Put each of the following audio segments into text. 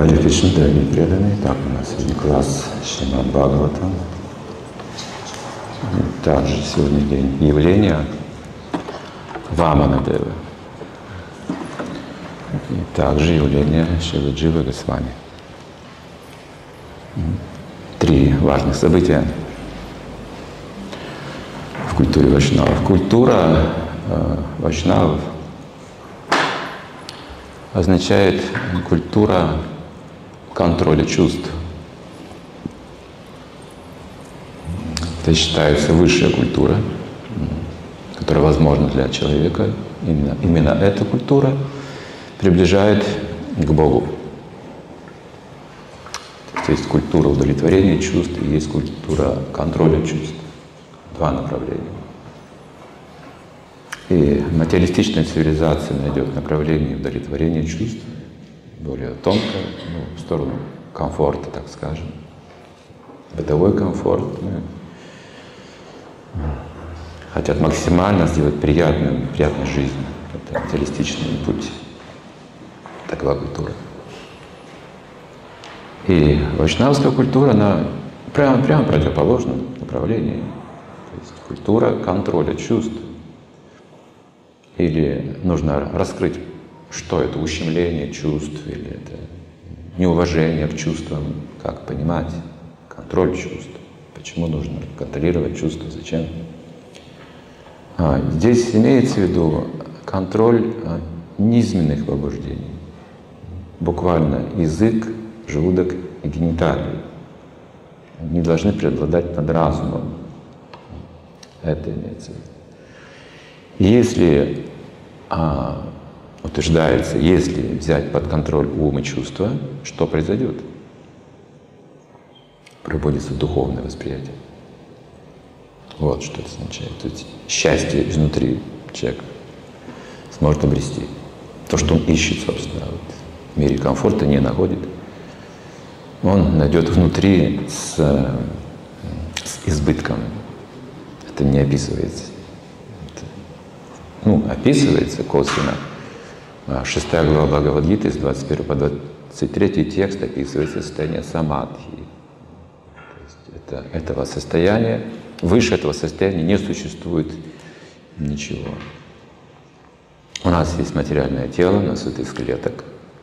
Хари Кришна, дорогие преданные. Так, у нас сегодня класс Шримад Бхагаватам. Также сегодня день явления Ваманадевы. И также явление Шрилы Дживы Госвами. Три важных события в культуре вайшнавов. Культура вайшнавов означает культура контроля чувств. Это считается высшая культура, которая возможна для человека. Именно эта культура приближает к Богу. Есть культура удовлетворения чувств и есть культура контроля чувств. Два направления. И материалистичная цивилизация найдет направление удовлетворения чувств, более тонкое, в сторону комфорта, так скажем. Бытовой комфорт. Хотят максимально сделать приятной жизнь. Это материалистичный путь. Такова культура. И вайшнавская культура, она прямо противоположном направлении. То есть культура контроля чувств. Или нужно раскрыть, что это ущемление чувств, или это неуважение к чувствам, как понимать, контроль чувств. Почему нужно контролировать чувства, зачем? Здесь имеется в виду контроль низменных побуждений. Буквально язык, желудок и гениталии. Они должны преобладать над разумом. Это имеется в виду. Если утверждается, если взять под контроль ум и чувства, что произойдет? Пробудится духовное восприятие. Вот что это означает. То есть счастье изнутри человек сможет обрести. То, что он ищет, собственно, в мире комфорта не находит. Он найдет внутри с избытком. Это не описывается. Описывается косвенно. 6 глава Бхагавад-гиты с 21 по 23 текст описывается состояние самадхи. То есть этого состояния, выше этого состояния не существует ничего. У нас есть материальное тело, у нас это из клеток.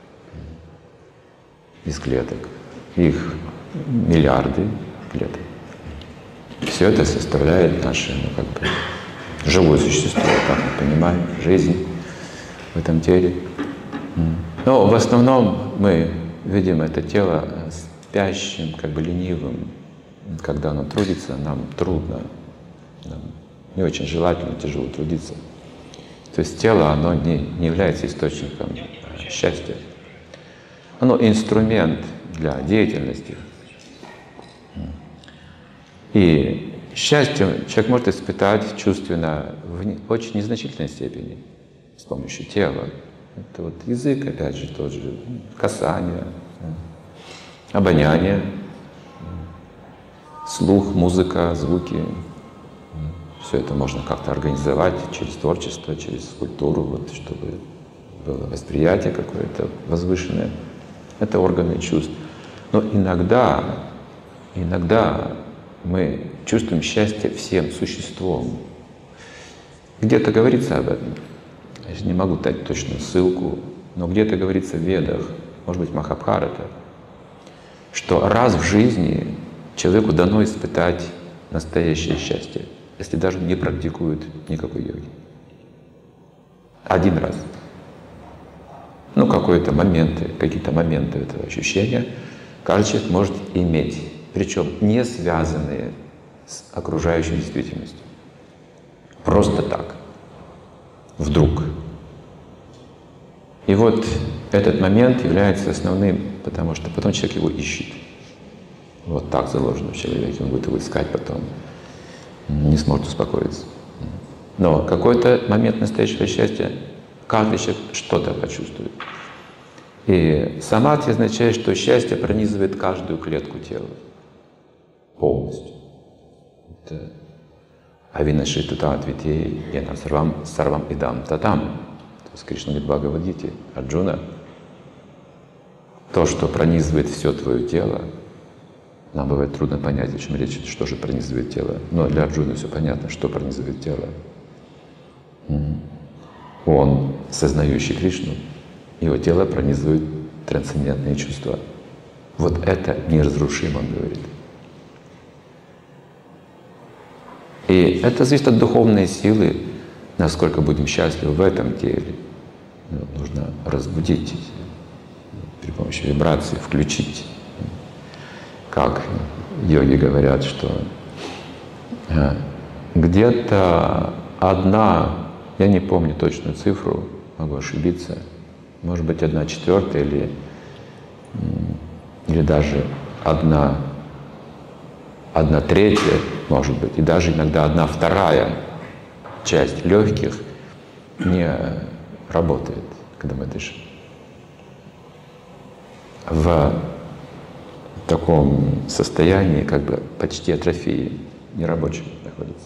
Из клеток. Их миллиарды клеток. Все это составляет наше, живое существо, как мы понимаем, жизнь в этом теле. Но в основном мы видим это тело спящим, ленивым. Когда оно трудится, нам трудно, нам не очень желательно, тяжело трудиться. То есть тело, оно не является источником счастья. Оно инструмент для деятельности. И счастье человек может испытать чувственно в очень незначительной степени с помощью тела. Это язык, опять же, тот же, касание, обоняние, слух, музыка, звуки. Все это можно как-то организовать через творчество, через культуру, чтобы было восприятие какое-то возвышенное. Это органы чувств. Но иногда мы чувствуем счастье всем существом. Где-то говорится об этом. Я не могу дать точную ссылку, но где-то говорится в Ведах, может быть, Махабхарата, что раз в жизни человеку дано испытать настоящее счастье, если даже не практикует никакой йоги. Один раз. Какие-то моменты этого ощущения каждый человек может иметь. Причем не связанные с окружающей действительностью. Просто так. Вдруг. И этот момент является основным, потому что потом человек его ищет. Так заложено в человеке, он будет его искать потом, не сможет успокоиться. Но какой-то момент настоящего счастья каждый человек что-то почувствует. И самадхи означает, что счастье пронизывает каждую клетку тела. Полностью. Это авинашиту татвитей янам сарвам идам татам. То есть Кришна говорит в Бхагавад-гите: Арджуна, то, что пронизывает все твое тело, нам бывает трудно понять, о чем речь, что же пронизывает тело. Но для Арджуны все понятно, что пронизывает тело. Он, сознающий Кришну, его тело пронизывает трансцендентные чувства. Вот это неразрушимо, он говорит. И это зависит от духовной силы, насколько будем счастливы в этом теле. Нужно разбудить при помощи вибрации, включить. Как йоги говорят, что где-то одна, я не помню точную цифру, могу ошибиться, может быть 1/4 или даже 1/3, может быть, и даже иногда 1/2 часть легких не работает, когда мы дышим. В таком состоянии, как бы почти атрофии, нерабочем находится.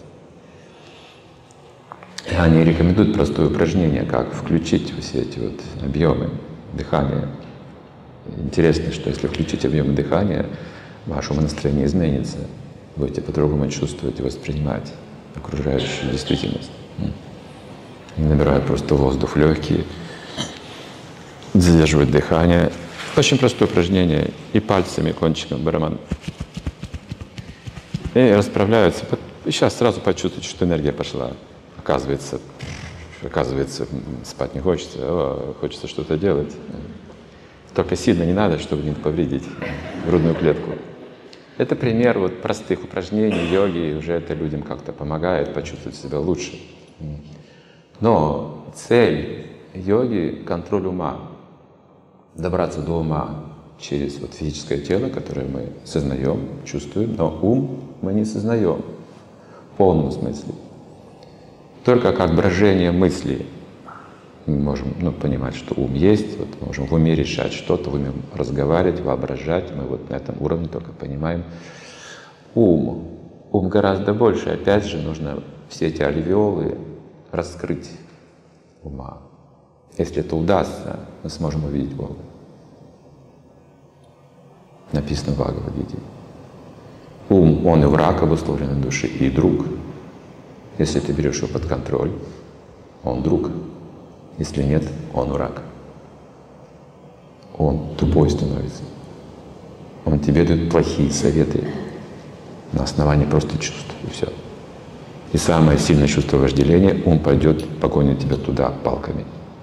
И они рекомендуют простое упражнение, как включить все эти вот объемы дыхания. Интересно, что если включить объемы дыхания, ваше умонастроение изменится. Будете по-другому чувствовать и воспринимать окружающую действительность. Они набирают просто воздух в легкие, задерживают дыхание. Очень простое упражнение. И пальцами, кончиком барабан. И расправляются. И сейчас сразу почувствуете, что энергия пошла. Оказывается, спать не хочется, хочется что-то делать. Только сильно не надо, чтобы не повредить грудную клетку. Это пример вот простых упражнений йоги, и уже это людям как-то помогает почувствовать себя лучше. Но цель йоги — контроль ума. Добраться до ума через вот физическое тело, которое мы сознаем, чувствуем, но ум мы не сознаем в полном смысле. Только как брожение мыслей мы можем понимать, что ум есть, вот можем в уме решать что-то, в уме разговаривать, воображать. Мы вот на этом уровне только понимаем ум. Ум гораздо больше. Опять же, нужно все эти альвеолы раскрыть ума. Если это удастся, мы сможем увидеть Бога. Написано в Бхагавад-гите. Ум, он и враг обусловленной души, и друг. Если ты берешь его под контроль, он друг. Если нет, он враг. Он тупой становится. Он тебе дает плохие советы на основании просто чувств, и все. И самое сильное чувство вожделения, ум пойдет, погонит тебя туда палками.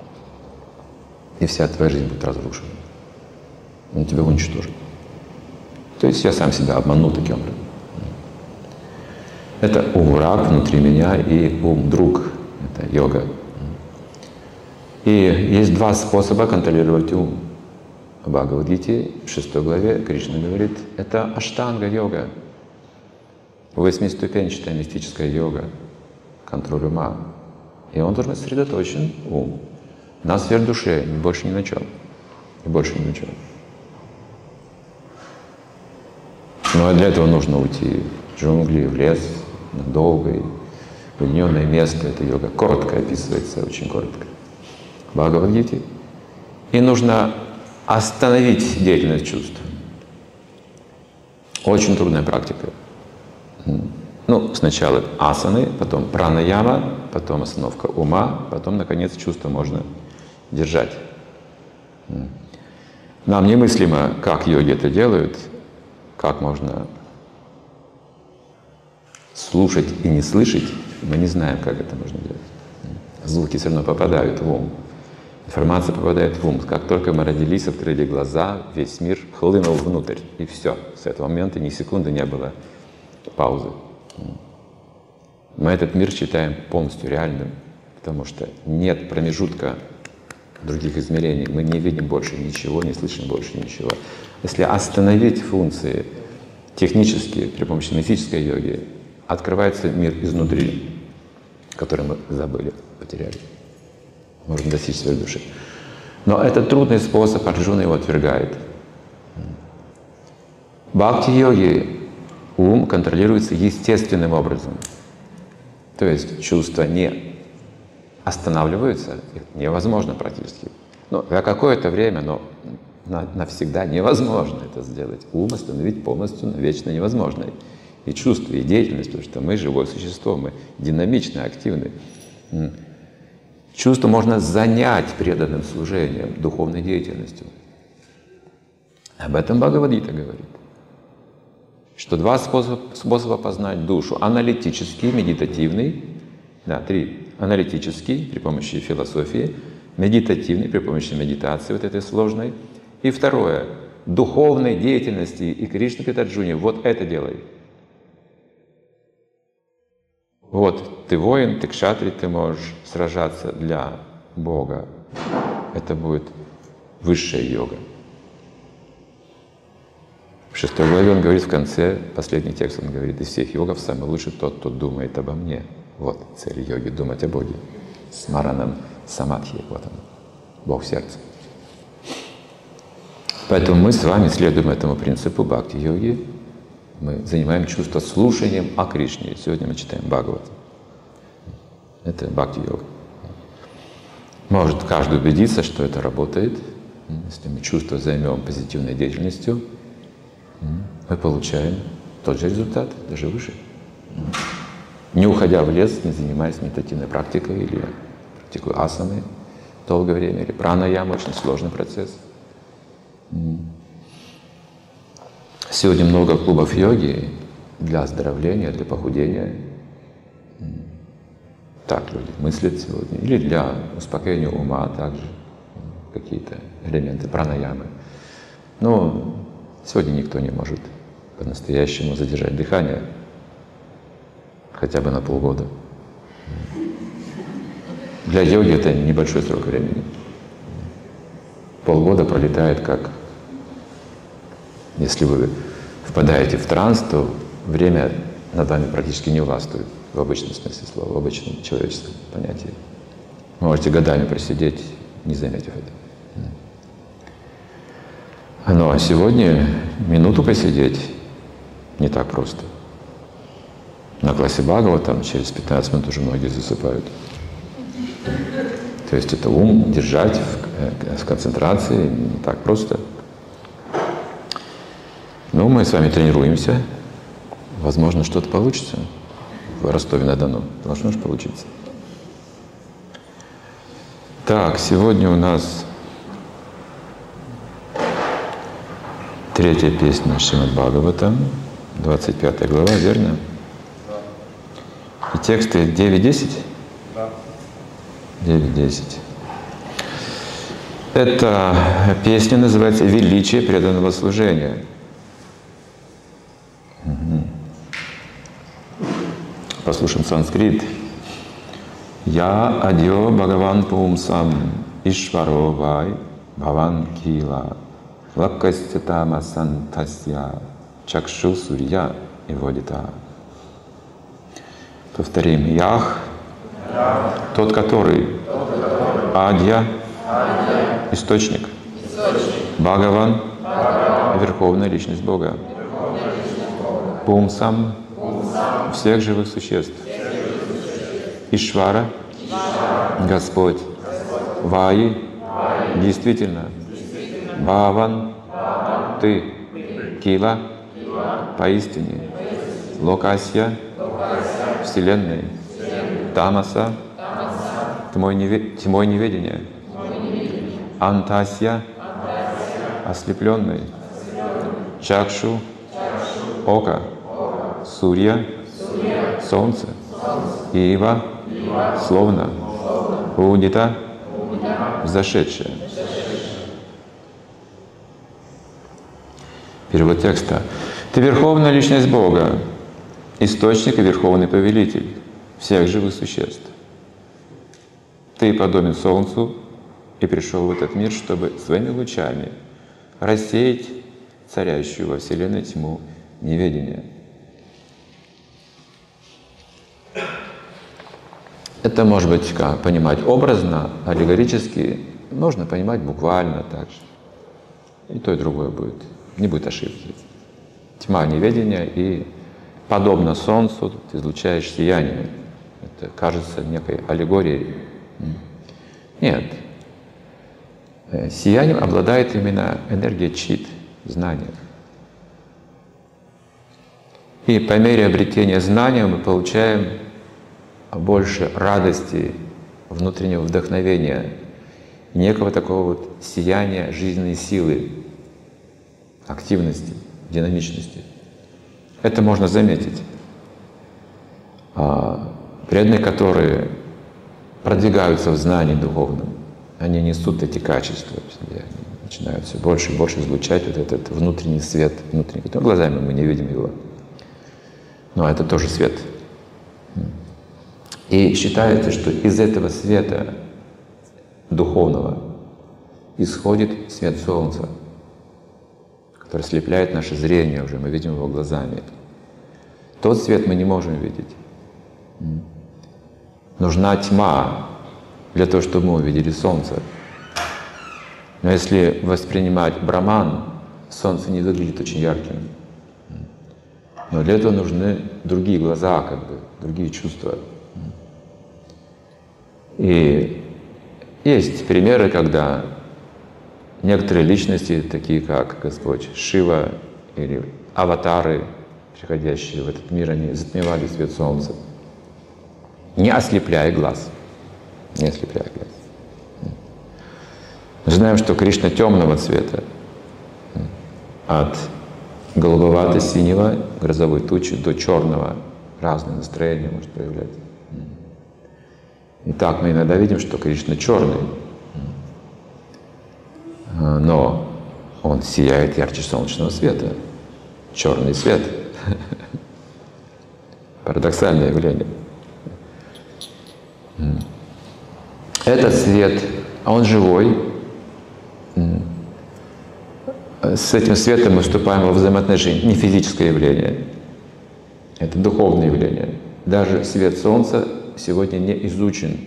И вся твоя жизнь будет разрушена. Он тебя уничтожит. То есть я сам себя обманул таким образом. Это ум враг внутри меня и ум друг. Это йога. И есть два способа контролировать ум. В Бхагавад-гите, в 6 главе, Кришна говорит, это аштанга-йога. 8-ступенчатая мистическая йога, контроль ума. И он должен быть сосредоточен, ум, на сфере души, больше ни на чем. И больше ни на чем. Но для этого нужно уйти в джунгли, в лес, на долгое, уединенное место. Эта йога коротко описывается, очень коротко. В Бхагавад-гите. И нужно остановить деятельность чувств. Очень трудная практика. Сначала асаны, потом пранаяма, потом остановка ума, потом, наконец, чувство можно держать. Нам немыслимо, как йоги это делают, как можно слушать и не слышать, мы не знаем, как это можно делать. Звуки все равно попадают в ум, информация попадает в ум. Как только мы родились, открыли глаза, весь мир хлынул внутрь, и все. С этого момента ни секунды не было паузы. Мы этот мир считаем полностью реальным, потому что нет промежутка других измерений. Мы не видим больше ничего, не слышим больше ничего. Если остановить функции технически при помощи мистической йоги, открывается мир изнутри, который мы забыли, потеряли. Можно достичь своей души. Но это трудный способ, Арджуна его отвергает. В бхакти-йоге ум контролируется естественным образом. То есть чувства не останавливаются, их невозможно практически. На какое-то время, но навсегда невозможно это сделать. Ум остановить полностью навечно невозможно. И чувство, и деятельность, потому что мы живое существо, мы динамичны, активны. Чувство можно занять преданным служением, духовной деятельностью. Об этом Бхагавад-гита говорит. Что два способа познать душу. Аналитический, медитативный. Да, три. Аналитический при помощи философии, медитативный при помощи медитации вот этой сложной. И второе. Духовной деятельности. И Кришна говорит Арджуне, вот это делай. Вот ты воин, ты кшатри, ты можешь сражаться для Бога. Это будет высшая йога. В 6 главе он говорит в конце, последний текст он говорит, из всех йогов самый лучший тот, кто думает обо мне. Вот цель йоги — думать о Боге. С мараном самадхи, вот он, Бог в сердце. Поэтому мы с вами следуем этому принципу бхакти-йоги. Мы занимаем чувство слушанием о Кришне. Сегодня мы читаем Бхагават. Это бхакти-йога. Может каждый убедиться, что это работает. Если мы чувство займем позитивной деятельностью, мы получаем тот же результат, даже выше. Не уходя в лес, не занимаясь медитативной практикой или практикой асаны долгое время, или пранаяма, очень сложный процесс. Сегодня много клубов йоги для оздоровления, для похудения. Так люди мыслят сегодня. Или для успокоения ума также какие-то элементы пранаямы. Но сегодня никто не может по-настоящему задержать дыхание хотя бы на полгода. Для йоги это небольшой срок времени. Полгода пролетает как... Если вы впадаете в транс, то время над вами практически не властвует в обычном смысле слова, в обычном человеческом понятии. Вы можете годами просидеть, не заметив это. Ну а сегодня минуту посидеть не так просто. На классе Бхагавата через 15 минут уже многие засыпают. То есть это ум держать в концентрации не так просто. Ну, мы с вами тренируемся. Возможно, что-то получится. В Ростове-на-Дону должно же получиться. Так, сегодня у нас 3-я песня Шримад Бхагавата, 25 глава, верно? И тексты 9-10? Да. 9-10. Эта песня называется «Величие преданного служения». Послушаем санскрит. Я адьо Бхагаван Пумсам Ишваро Вай Бхаван Кила Лаккастятама Сантасья Чакшу Сурья и Водита. Повторим. Ях, тот, который, Адья, источник, Бхагаван, верховная личность Бога, Пумсам, всех живых существ, Ишвара, Господь, Ваи, действительно, Бхаван, ты, Кила, поистине, Локасья, Вселенной, Тамаса, тьмой неведения, Антасья, ослепленный, Чакшу, око, Сурья, солнце, Ива, словно, Удита, взошедшее. Перевод текста. Ты верховная личность Бога, источник и верховный повелитель всех живых существ. Ты подобен солнцу и пришел в этот мир, чтобы своими лучами рассеять царящую во Вселенной тьму неведения. Это может быть как понимать образно, аллегорически, можно понимать буквально так же. И то, и другое будет. Не будет ошибки. Тьма неведения, и подобно солнцу ты излучаешь сияние. Это кажется некой аллегорией. Нет. Сиянием обладает именно энергия чит, знания. И по мере обретения знания мы получаем больше радости, внутреннего вдохновения, некого такого вот сияния жизненной силы, активности, динамичности. Это можно заметить. Преданные, которые продвигаются в знании духовном, они несут эти качества в себе, они начинают все больше и больше излучать вот этот внутренний свет, внутренний. Глазами мы не видим его, но это тоже свет. И считается, что из этого света духовного исходит свет Солнца, который слепляет наше зрение уже, мы видим его глазами. Тот свет мы не можем видеть. Нужна тьма для того, чтобы мы увидели Солнце. Но если воспринимать Брахман, Солнце не выглядит очень ярким. Но для этого нужны другие глаза, как бы, другие чувства. И есть примеры, когда некоторые личности, такие как Господь Шива или аватары, приходящие в этот мир, они затмевали свет Солнца, не ослепляя глаз. Не ослепляя глаз. Мы знаем, что Кришна темного цвета, от голубовато-синего грозовой тучи до черного, разные настроения может проявляться. И так мы иногда видим, что Кришна черный, но он сияет ярче солнечного света. Черный свет. Парадоксальное явление. Этот свет, он живой. С этим светом мы вступаем во взаимоотношения. Не физическое явление. Это духовное явление. Даже свет Солнца сегодня не изучен.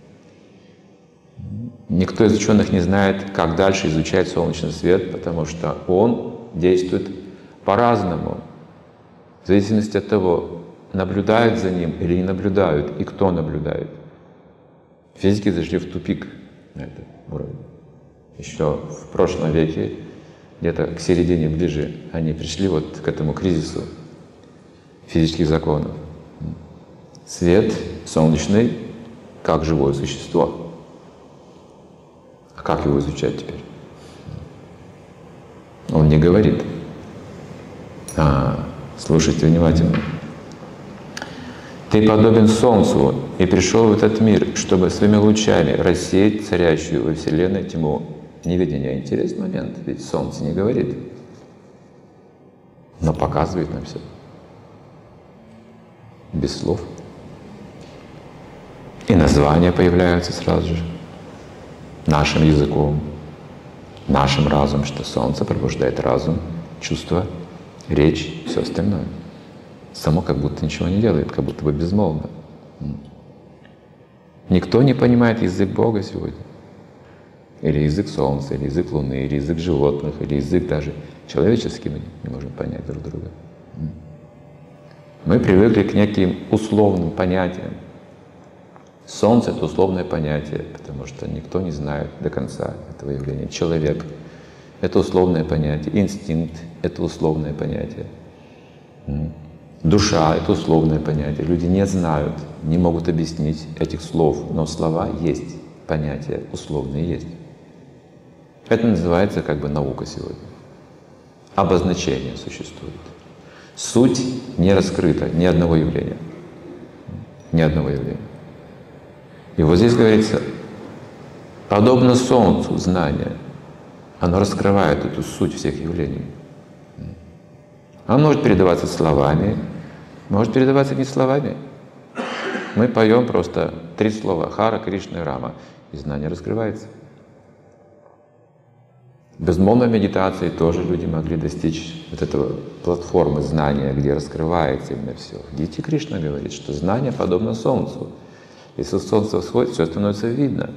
Никто из ученых не знает, как дальше изучать солнечный свет, потому что он действует по-разному, в зависимости от того, наблюдают за ним или не наблюдают, и кто наблюдает. Физики зашли в тупик на этом уровне. Еще в прошлом веке, где-то к середине ближе, они пришли вот к этому кризису физических законов. Свет солнечный как живое существо. А как его изучать теперь? Он не говорит. Слушайте внимательно. Ты подобен Солнцу и пришел в этот мир, чтобы своими лучами рассеять царящую во Вселенной тьму неведения. Интересный момент, ведь Солнце не говорит, но показывает нам все. Без слов. И названия появляются сразу же. Нашим языком, нашим разумом, что Солнце пробуждает разум, чувства, речь, все остальное. Само как будто ничего не делает, как будто бы безмолвно. Никто не понимает язык Бога сегодня. Или язык Солнца, или язык Луны, или язык животных, или язык даже человеческий мы не можем понять друг друга. Мы привыкли к неким условным понятиям. Солнце — это условное понятие, потому что никто не знает до конца этого явления. Человек — это условное понятие. Инстинкт — это условное понятие. Душа — это условное понятие. Люди не знают, не могут объяснить этих слов, но слова есть, понятия условные есть. Это называется как бы наука сегодня. Обозначение существует. Суть не раскрыта ни одного явления. Ни одного явления. И вот здесь говорится, подобно Солнцу знание, оно раскрывает эту суть всех явлений. Оно может передаваться словами, может передаваться не словами. Мы поем просто 3 слова: Хара, Кришна и Рама, и знание раскрывается. Безмолвной медитацией тоже люди могли достичь вот этого платформы знания, где раскрывается именно все. Гити Кришна говорит, что знание подобно Солнцу. Если Солнце всходит, все становится видно.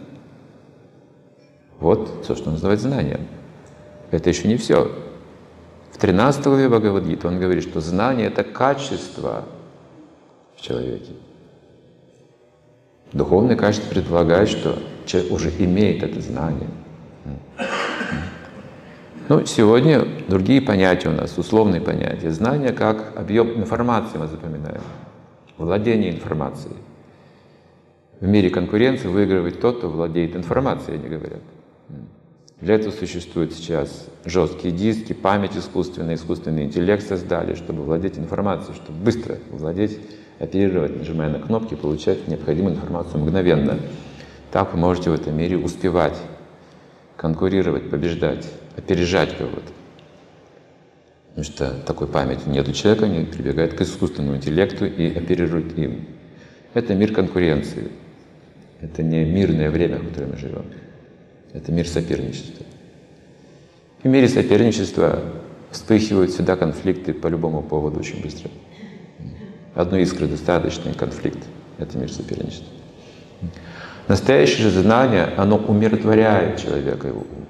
Вот все, что называется знанием. Это еще не все. В 13 главе Бхагавад-гиты он говорит, что знание — это качество в человеке. Духовное качество предполагает, что человек уже имеет это знание. Ну, сегодня другие понятия у нас, условные понятия. Знание как объем информации мы запоминаем, владение информацией. В мире конкуренции выигрывает тот, кто владеет информацией, они говорят. Для этого существуют сейчас жесткие диски, память искусственная, искусственный интеллект создали, чтобы владеть информацией, чтобы быстро владеть, оперировать, нажимая на кнопки, получать необходимую информацию мгновенно. Так вы можете в этом мире успевать, конкурировать, побеждать, опережать кого-то. Потому что такой памяти нет у человека, они прибегают к искусственному интеллекту и оперируют им. Это мир конкуренции. Это не мирное время, в котором мы живем. Это мир соперничества. В мире соперничества вспыхивают всегда конфликты по любому поводу очень быстро. Одной искры достаточно, и конфликт — это мир соперничества. Настоящее же знание, оно умиротворяет человека, его ум.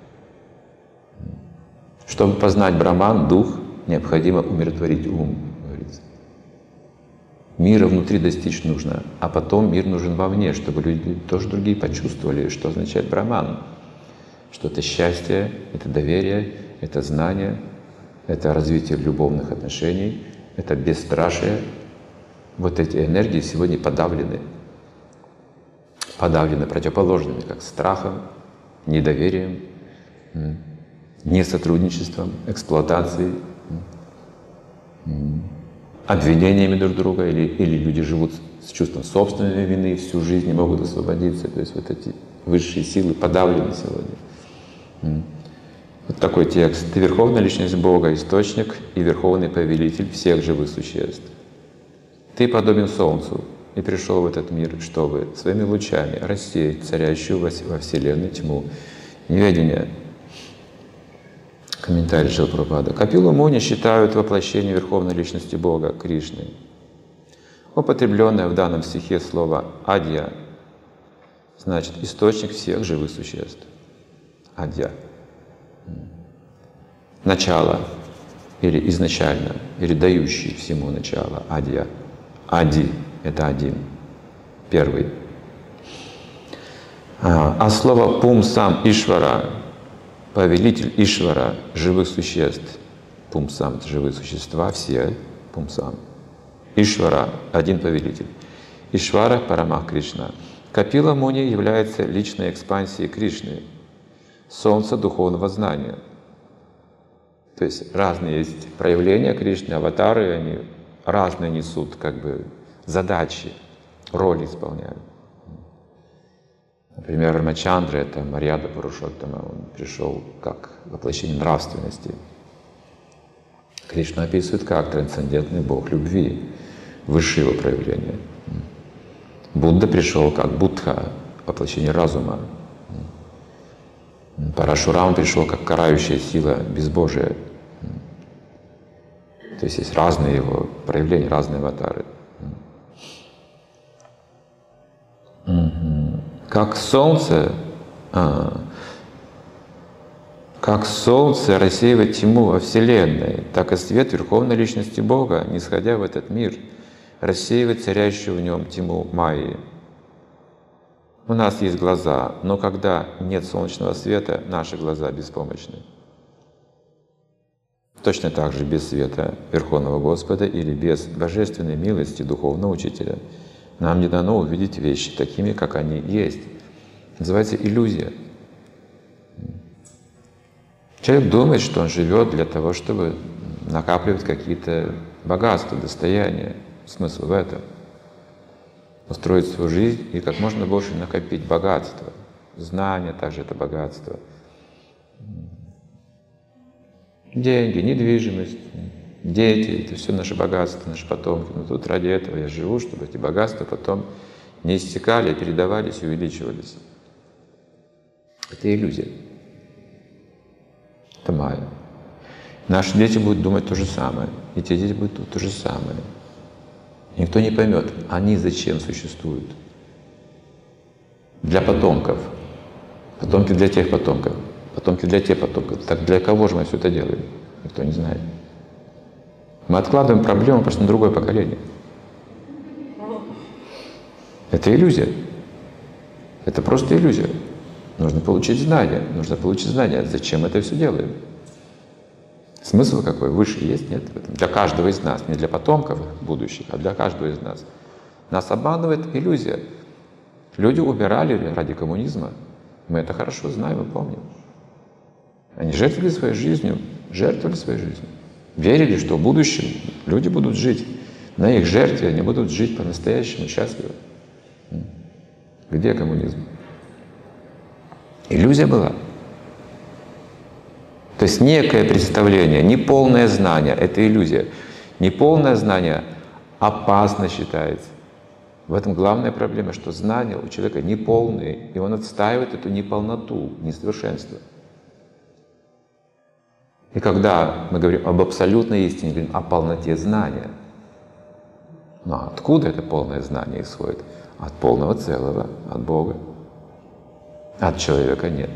Чтобы познать Браман, дух, необходимо умиротворить ум, говорится. Мира внутри достичь нужно, а потом мир нужен вовне, чтобы люди тоже другие почувствовали, что означает Браман. Что это счастье, это доверие, это знание, это развитие любовных отношений, это бесстрашие. Вот эти энергии сегодня подавлены противоположными, как страхом, недоверием, несотрудничеством, эксплуатацией, обвинениями друг друга, или люди живут с чувством собственной вины всю жизнь, не могут освободиться. То есть вот эти высшие силы подавлены сегодня. Вот такой текст. «Ты верховная личность Бога, источник и верховный повелитель всех живых существ. Ты подобен Солнцу и пришел в этот мир, чтобы своими лучами рассеять царящую во Вселенной тьму неведения». Комментарий Шрила Прабхупады. Капила Муни считают воплощение Верховной Личности Бога Кришны. Употребленное в данном стихе слово «адья» значит источник всех живых существ. Адья. Начало, или изначально, или дающий всему начало. Адья. Ади — это один, первый. А слово «пумсам Ишвара», повелитель Ишвара, живых существ. Пумсам — это живые существа, все пумсам. Ишвара — один повелитель. Ишвара — Парамах Кришна. Капила Муни является личной экспансией Кришны, солнца духовного знания. То есть разные есть проявления Кришны, аватары, они разные несут как бы задачи, роли исполняют. Например, Рамачандра — это Марьяда Пурушоттама, он пришел как воплощение нравственности. Кришна описывает как трансцендентный бог любви, высшее его проявление. Будда пришел как Буддха, воплощение разума. Парашурам пришел как карающая сила безбожия. То есть есть разные его проявления, разные аватары. Как солнце рассеивает тьму во Вселенной, так и свет Верховной Личности Бога, нисходя в этот мир, рассеивает царящую в нем тьму Майи. У нас есть глаза, но когда нет солнечного света, наши глаза беспомощны. Точно так же без света Верховного Господа или без божественной милости Духовного Учителя нам не дано увидеть вещи такими, как они есть. Называется иллюзия. Человек думает, что он живет для того, чтобы накапливать какие-то богатства, достояния. Смысл в этом. Устроить свою жизнь и как можно больше накопить богатство. Знания также это богатство. Деньги, недвижимость, дети — это все наше богатство, наши потомки. Но тут ради этого я живу, чтобы эти богатства потом не истекали, а передавались и увеличивались. Это иллюзия. Это майя. Наши дети будут думать то же самое, и те дети будут думать то же самое. Никто не поймет, они зачем существуют. Для потомков. Потомки для тех потомков. Потомки для тех потомков. Так для кого же мы все это делаем? Никто не знает. Мы откладываем проблему просто на другое поколение. Это иллюзия. Это просто иллюзия. Нужно получить знания. Нужно получить знания. Зачем это все делаем? Смысл какой? Выше есть? Нет? Для каждого из нас. Не для потомков будущих, а для каждого из нас. Нас обманывает иллюзия. Люди умирали ради коммунизма. Мы это хорошо знаем и помним. Они жертвовали своей жизнью. Верили, что в будущем люди будут жить. На их жертве они будут жить по-настоящему счастливо. Где коммунизм? Иллюзия была. То есть некое представление, неполное знание — это иллюзия. Неполное знание опасно считается. В этом главная проблема, что знания у человека неполные, и он отстаивает эту неполноту, несовершенство. И когда мы говорим об абсолютной истине, говорим о полноте знания, но откуда это полное знание исходит? От полного целого, от Бога. От человека нет.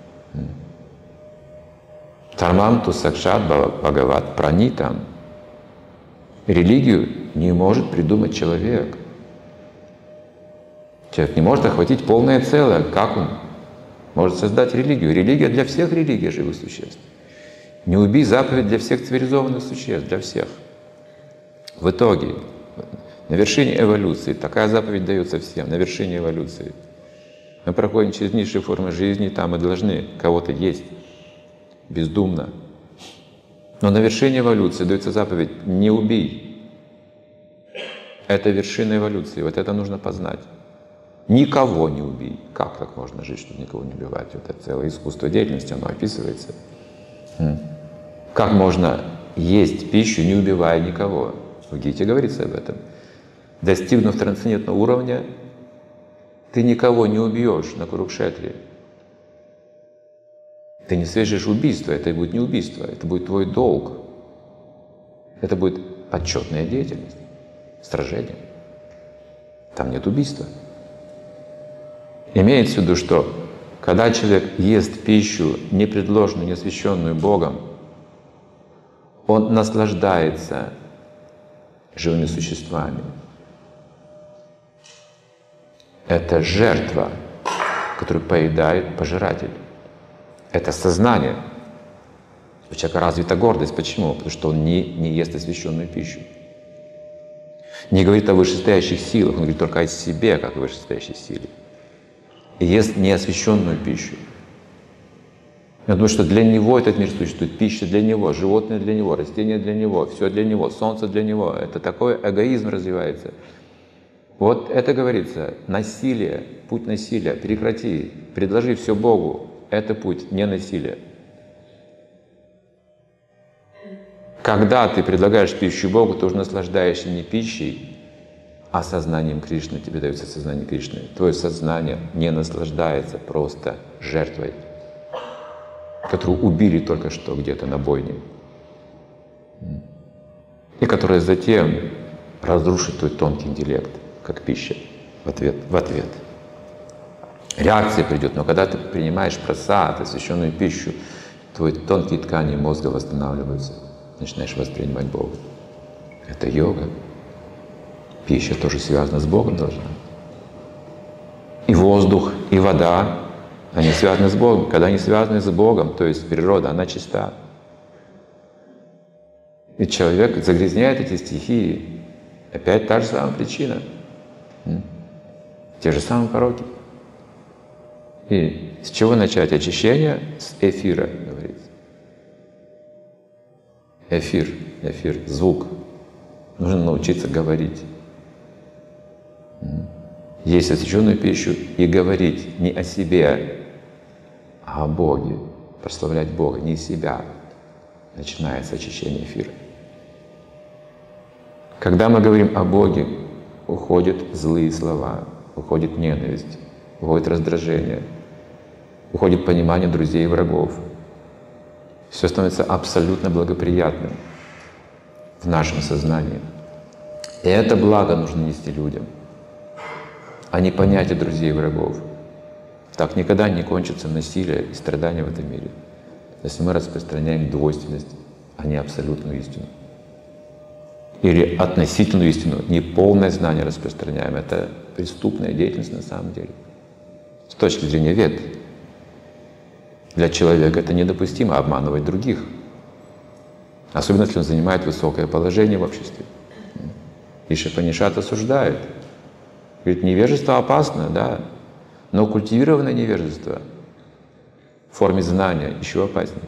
Тармам ту сакшат бхагават пранитам. Религию не может придумать человек. Человек не может охватить полное целое. Как он может создать религию? Религия для всех религий живых существ. Не убий — заповедь для всех цивилизованных существ, для всех. В итоге, на вершине эволюции, такая заповедь дается всем, на вершине эволюции. Мы проходим через низшие формы жизни, там мы должны кого-то есть бездумно. Но на вершине эволюции дается заповедь «не убий». Это вершина эволюции, вот это нужно познать. Никого не убей. Как так можно жить, чтобы никого не убивать? Вот это целое искусство деятельности, оно описывается. Как можно есть пищу, не убивая никого? В Гите говорится об этом. Достигнув трансцендентного уровня, ты никого не убьешь на Курукшетре. Ты не совершишь убийство, это будет не убийство, это будет твой долг. Это будет почетная деятельность, сражение. Там нет убийства. Имеется в виду, что когда человек ест пищу, не предложенную, не освященную Богом, он наслаждается живыми существами. Это жертва, которую поедает пожиратель. Это сознание. У человека развита гордость. Почему? Потому что он не ест освященную пищу. Не говорит о вышестоящих силах, он говорит только о себе, как о вышестоящей силе. И ест неосвященную пищу. Я думаю, что для него этот мир существует. Пища для него, животные для него, растения для него, все для него, солнце для него. Это такой эгоизм развивается. Вот это говорится, насилие, путь насилия, прекрати, предложи все Богу. Это путь не насилия. Когда ты предлагаешь пищу Богу, ты уже наслаждаешься не пищей, а сознанием Кришны. Тебе дается сознание Кришны. Твое сознание не наслаждается просто жертвой, которую убили только что где-то на бойне, и которая затем разрушит твой тонкий интеллект, как пища в ответ. Реакция придет, но когда ты принимаешь прасад, освященную пищу, твои тонкие ткани мозга восстанавливаются, начинаешь воспринимать Бога. Это йога. Пища тоже связана с Богом должна. И воздух, и вода, они связаны с Богом. Когда они связаны с Богом, то есть природа, она чиста. И человек загрязняет эти стихии. Опять та же самая причина. Те же самые пороки. И с чего начать очищение? С эфира, говорится. Эфир, звук. Нужно научиться говорить. Есть освященную пищу и говорить не о себе, а о Боге. Прославлять Бога, не себя. Начинается очищение эфира. Когда мы говорим о Боге, уходят злые слова, уходит ненависть, уходит раздражение, уходит понимание друзей и врагов. Все становится абсолютно благоприятным в нашем сознании. И это благо нужно нести людям, а не понятие друзей и врагов. Так никогда не кончится насилие и страдания в этом мире, если мы распространяем двойственность, а не абсолютную истину. Или относительную истину, неполное знание распространяем. Это преступная деятельность на самом деле. С точки зрения вед. Для человека это недопустимо обманывать других. Особенно, если он занимает высокое положение в обществе. И Ишапанишат осуждает. Говорит, невежество опасно, да, но культивированное невежество в форме знания еще опаснее.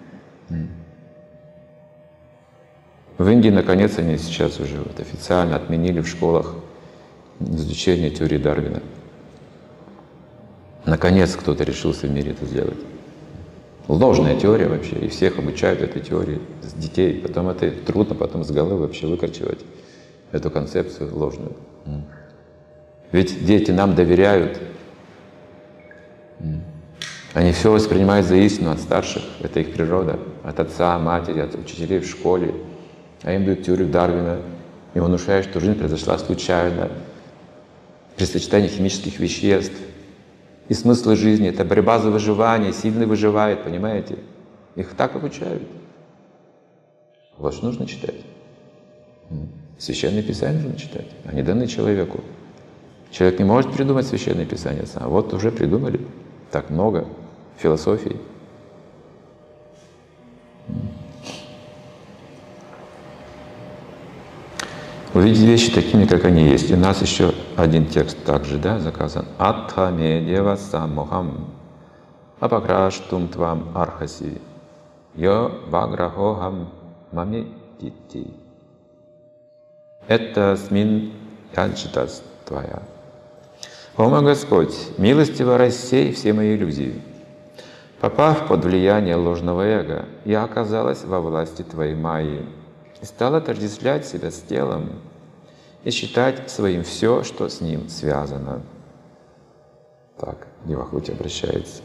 В Индии, наконец, они сейчас уже вот официально отменили в школах изучение теории Дарвина. Наконец кто-то решился в мире это сделать. Ложная теория вообще, и всех обучают этой теории с детей. Потом это трудно потом с головы вообще выкорчевать эту концепцию ложную. Ведь дети нам доверяют. Они все воспринимают за истину от старших. Это их природа. От отца, матери, от учителей в школе. А им дают теорию Дарвина. И внушают, что жизнь произошла случайно. При сочетании химических веществ. И смысл жизни — это борьба за выживание, сильный выживает, понимаете? Их так обучают. Вот что нужно читать. Священное Писание нужно читать. Они даны человеку. Человек не может придумать Священное Писание сам. Вот уже придумали. Так много философий. Увидеть вещи такими, как они есть. И у нас еще один текст также, да, заказан. Атхаме дева самохам апакраштум твам архаси йо ваграхохам мамитити. Это смин янчитас твоя. О мой Господь, милостиво рассей все мои иллюзии. Попав под влияние ложного эго, я оказалась во власти Твоей Майи и стала отождествлять себя с телом и считать своим все, что с ним связано. Так, Девахути обращается.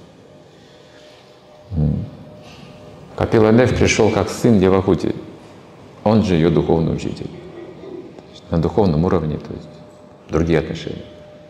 Капила-Дев пришел как сын Девахути, он же ее духовный учитель. На духовном уровне, то есть другие отношения.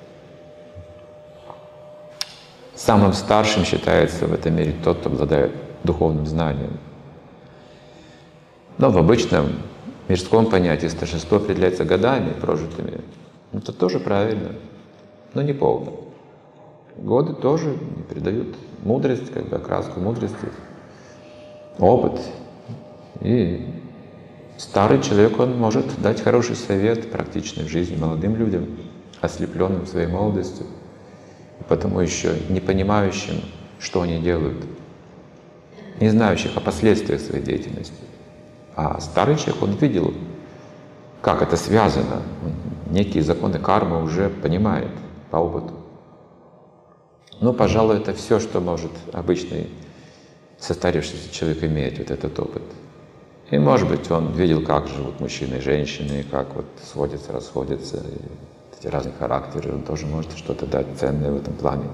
Самым старшим считается в этом мире тот, кто обладает духовным знанием. Но в обычном мирском понятии старшинство определяется годами прожитыми. Это тоже правильно, но не полно. Годы тоже придают мудрость, как бы окраску мудрости, опыт. И старый человек, он может дать хороший совет практичный в жизни молодым людям, ослепленным своей молодостью, и потому еще не понимающим, что они делают, не знающих о последствиях своей деятельности. А старый человек, он видел, как это связано. Он некие законы кармы уже понимает по опыту. Но, пожалуй, это все, что может обычный состарившийся человек иметь, вот этот опыт. И, может быть, он видел, как живут мужчины и женщины, как вот сходятся, расходятся, и эти разные характеры. Он тоже может что-то дать ценное в этом плане.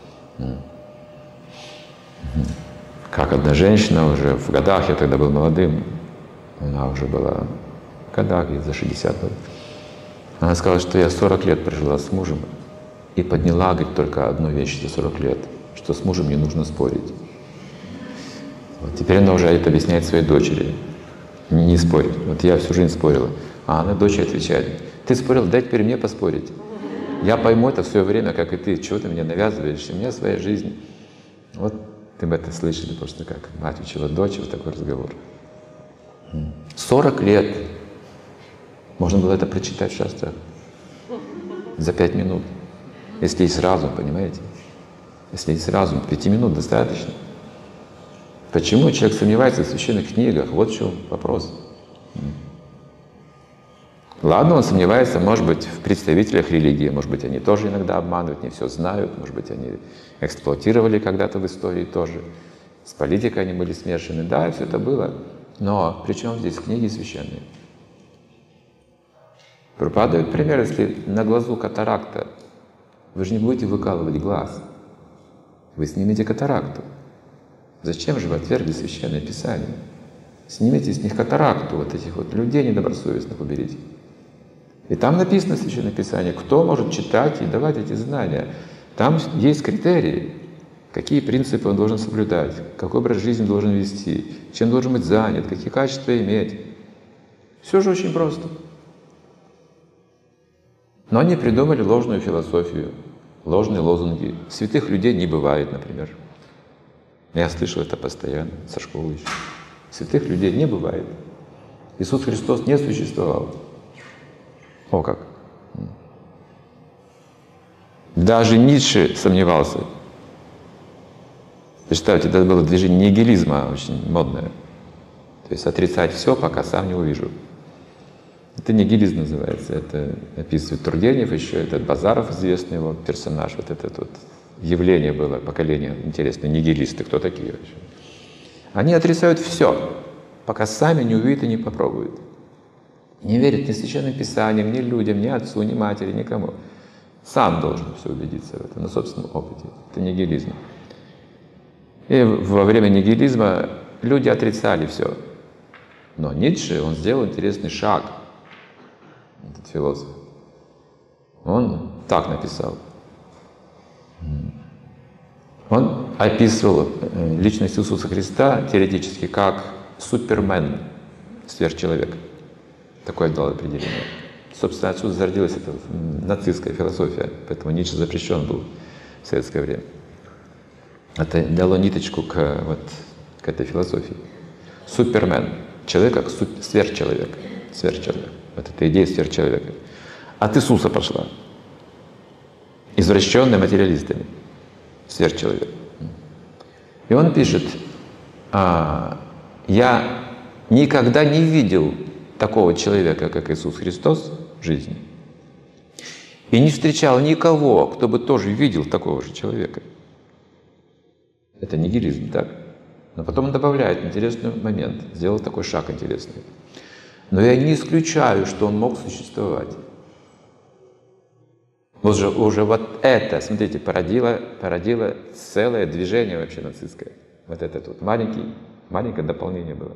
Как одна женщина уже в годах, я тогда был молодым, она уже была в годах, за 60 лет. Она сказала, что я 40 лет прожила с мужем и подняла, говорит, только одну вещь за 40 лет, что с мужем не нужно спорить. Вот теперь она уже это объясняет своей дочери. Не спорить. Вот я всю жизнь спорила. А она дочери отвечает: ты спорил, дай теперь мне поспорить. Я пойму это в свое время, как и ты. Чего ты мне навязываешь? У меня своя жизнь. Вот ты бы это слышали, просто как мать учила дочь, вот такой разговор. 40 лет. Можно было это прочитать в шастрах за 5 минут. Если есть разум, понимаете? Если есть разум, 5 минут достаточно. Почему человек сомневается в священных книгах? Вот в чем вопрос. Ладно, он сомневается, может быть, в представителях религии, может быть, они тоже иногда обманывают, не все знают, может быть, они эксплуатировали когда-то в истории тоже. С политикой они были смешаны. Да, все это было. Но при чем здесь книги священные? Прабхупада дает пример, если на глазу катаракта, вы же не будете выкалывать глаз, вы снимете катаракту. Зачем же вы отвергли Священное Писание? Снимите с них катаракту, вот этих вот людей недобросовестных уберите. И там написано в Священном Писании, кто может читать и давать эти знания. Там есть критерии, какие принципы он должен соблюдать, какой образ жизни должен вести, чем должен быть занят, какие качества иметь. Все же очень просто. Но они придумали ложную философию, ложные лозунги. Святых людей не бывает, например. Я слышал это постоянно, со школы еще. Святых людей не бывает. Иисус Христос не существовал. О как! Даже Ницше сомневался. Представьте, это было движение нигилизма очень модное. То есть отрицать все, пока сам не увижу. Это нигилизм называется. Это описывает Тургенев еще, этот Базаров, известный его персонаж. Вот это вот явление было, поколение интересное, нигилисты. Кто такие вообще? Они отрицают все, пока сами не увидят и не попробуют. Не верят ни Священным Писаниям, ни людям, ни отцу, ни матери, никому. Сам должен все убедиться в этом, на собственном опыте. Это нигилизм. И во время нигилизма люди отрицали все. Но Ницше, он сделал интересный шаг, этот философ. Он так написал. Он описывал личность Иисуса Христа теоретически как супермен, сверхчеловек. Такое дал определение. Собственно, отсюда зародилась эта нацистская философия, поэтому Ницше запрещен был в советское время. Это дало ниточку к этой философии. Супермен. Человек как сверхчеловек. Сверхчеловек. Вот эта идея сверхчеловека. От Иисуса пошла. Извращенные материалистами. Сверхчеловек. И он пишет, я никогда не видел такого человека, как Иисус Христос в жизни. И не встречал никого, кто бы тоже видел такого же человека. Это нигилизм, так? Но потом он добавляет интересный момент, сделал такой шаг интересный. Но я не исключаю, что он мог существовать. Уже вот это, смотрите, породило целое движение вообще нацистское. Вот это вот маленькое дополнение было.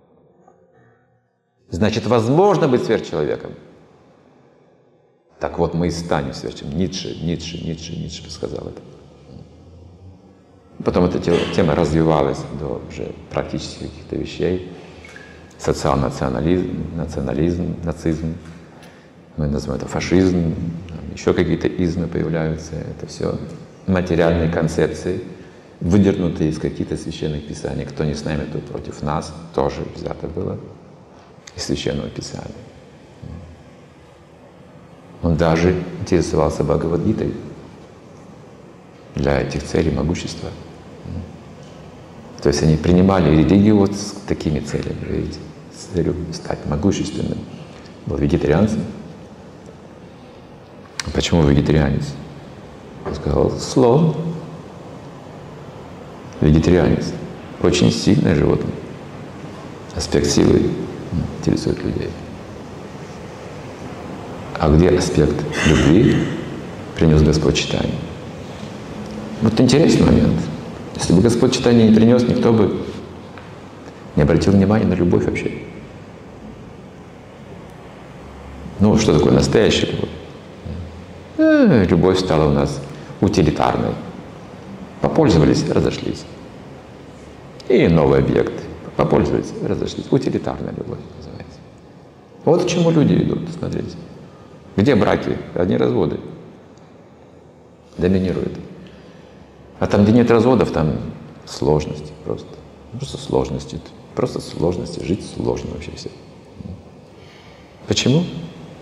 Значит, возможно быть сверхчеловеком. Так вот мы и станем сверхчеловеком. Ницше сказал это. Потом эта тема развивалась до уже практически каких-то вещей. Социал-национализм, нацизм. Мы называем это фашизм. Еще какие-то измы появляются. Это все материальные концепции, выдернутые из каких-то священных писаний. Кто не с нами, тот против нас. Тоже взято было из священного писания. Он даже интересовался Бхагавад-гитой для этих целей могущества. То есть они принимали религию вот с такими целями, видите, с целью стать могущественным. Был вегетарианцем. Почему вегетарианец? Он сказал, слон. Вегетарианец. Очень сильное животное. Аспект силы интересует людей. А где аспект любви принес Господь читание? Вот интересный момент. Если бы Господь читание не принес, никто бы не обратил внимания на любовь вообще. Ну, что такое настоящая любовь? Любовь стала у нас утилитарной. Попользовались, разошлись. И новый объект. Попользовались, разошлись. Утилитарная любовь называется. Вот к чему люди идут, смотрите. Где браки? Одни разводы. Доминируют. А там, где нет разводов, там сложности просто. Просто сложности. Просто сложности. Жить сложно вообще все. Почему?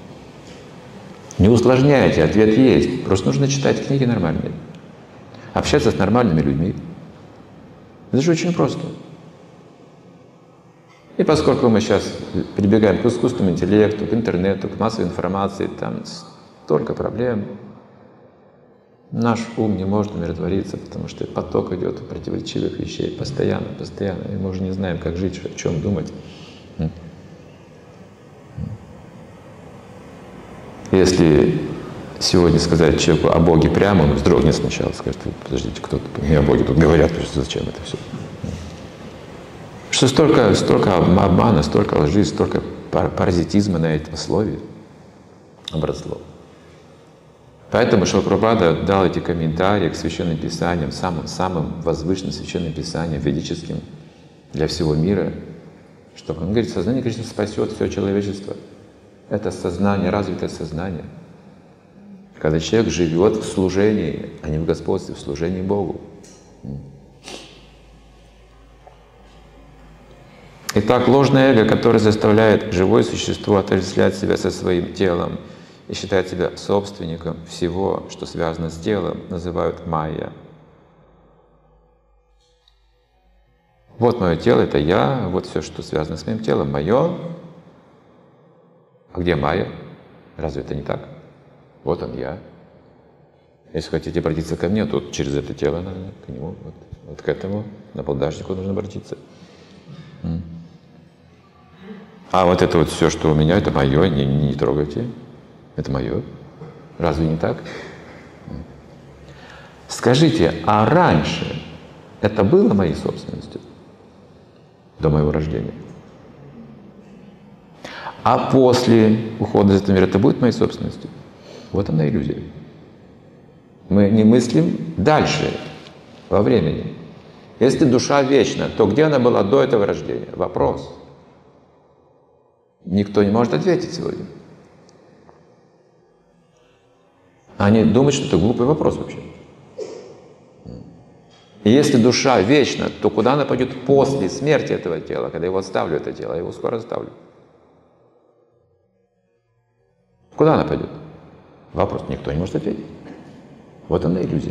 Не усложняйте, ответ есть. Просто нужно читать книги нормальные. Общаться с нормальными людьми. Это же очень просто. И поскольку мы сейчас прибегаем к искусственному интеллекту, к интернету, к массовой информации, там столько проблем, наш ум не может умиротвориться, потому что поток идет противоречивых вещей постоянно, и мы уже не знаем, как жить, о чем думать. Если сегодня сказать человеку о Боге прямо, он вздрогнет сначала, скажет, подождите, кто-то не о Боге тут говорят, зачем это все? Что столько обмана, столько лжи, столько паразитизма на этом слове обросло. Поэтому Шрила Прабхупада дал эти комментарии к Священным Писаниям, самым возвышенным Священным Писаниям, ведическим для всего мира, что он говорит, сознание Кришны спасет все человечество. Это сознание, развитое сознание. Когда человек живет в служении, а не в господстве, в служении Богу. Итак, ложное эго, которое заставляет живое существо отождествлять себя со своим телом и считать себя собственником всего, что связано с телом, называют майя. Вот мое тело — это я, вот все, что связано с моим телом, мое. А где майя? Разве это не так? Вот он я. Если хотите обратиться ко мне, то через это тело надо, к нему, вот к этому набалдашнику нужно обратиться. А вот это вот все, что у меня, это мое, не трогайте. Это мое. Разве не так? Скажите, а раньше это было моей собственностью? До моего рождения? А после ухода из этого мира это будет моей собственностью? Вот она иллюзия. Мы не мыслим дальше, во времени. Если душа вечна, то где она была до этого рождения? Вопрос. Никто не может ответить сегодня. Они думают, что это глупый вопрос вообще. И если душа вечна, то куда она пойдет после смерти этого тела, когда я его оставлю, это тело? Я его скоро оставлю. Куда она пойдет? Вопрос никто не может ответить. Вот она иллюзия.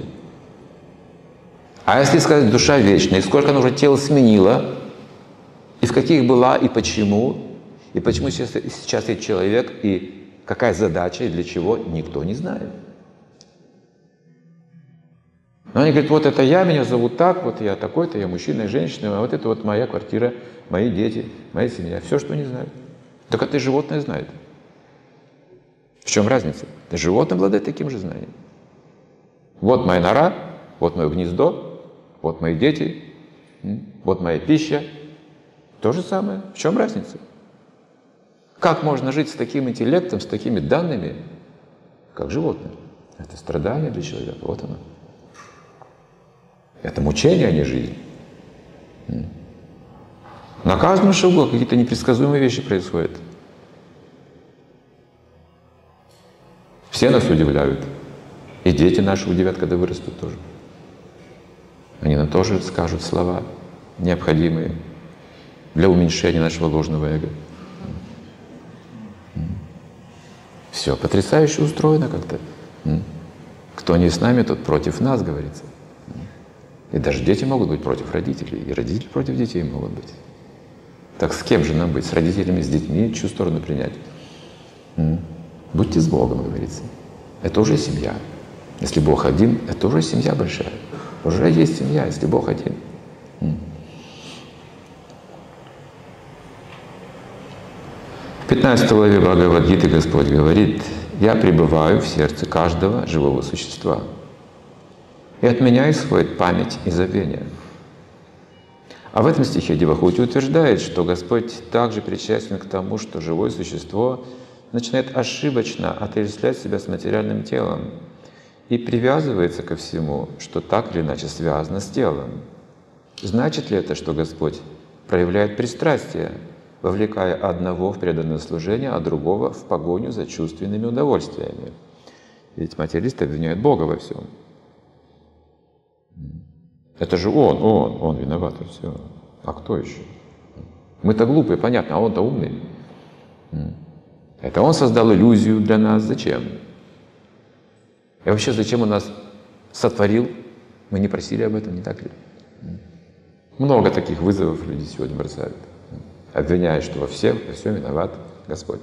А если сказать, душа вечная, и сколько она уже тел сменила, и в каких была, и почему сейчас есть человек, и какая задача, и для чего, никто не знает. Но они говорят, вот это я, меня зовут так, вот я такой-то, я мужчина и женщина, а вот это вот моя квартира, мои дети, моя семья, все, что они знают. Так это и животное знает. В чем разница? Животное обладает таким же знанием. Вот моя нора, вот мое гнездо, вот мои дети, вот моя пища. То же самое. В чем разница? Как можно жить с таким интеллектом, с такими данными, как животное? Это страдание для человека. Вот оно. Это мучение, а не жизнь. На каждом шагу какие-то непредсказуемые вещи происходят. Все нас удивляют. И дети наши удивят, когда вырастут тоже. Они нам тоже скажут слова, необходимые для уменьшения нашего ложного эго. Все потрясающе устроено как-то. Кто не с нами, тот против нас, говорится. И даже дети могут быть против родителей, и родители против детей могут быть. Так с кем же нам быть? С родителями, с детьми? Чью сторону принять? Будьте с Богом, говорится. Это уже семья. Если Бог один, это уже семья большая. Уже есть семья, если Бог один. В 15 главе Бхагавад-гиты Господь говорит: «Я пребываю в сердце каждого живого существа, и от меня исходит память и забвение». А в этом стихе Девахути утверждает, что Господь также причастен к тому, что живое существо начинает ошибочно отождествлять себя с материальным телом и привязывается ко всему, что так или иначе связано с телом. Значит ли это, что Господь проявляет пристрастие, вовлекая одного в преданное служение, а другого в погоню за чувственными удовольствиями? Ведь материалисты обвиняют Бога во всем. Это же Он виноват и все. А кто еще? Мы-то глупые, понятно, а Он-то умный. Это Он создал иллюзию для нас. Зачем? И вообще, зачем Он нас сотворил? Мы не просили об этом, не так ли? Много таких вызовов люди сегодня бросают, обвиняя, что во всем виноват Господь.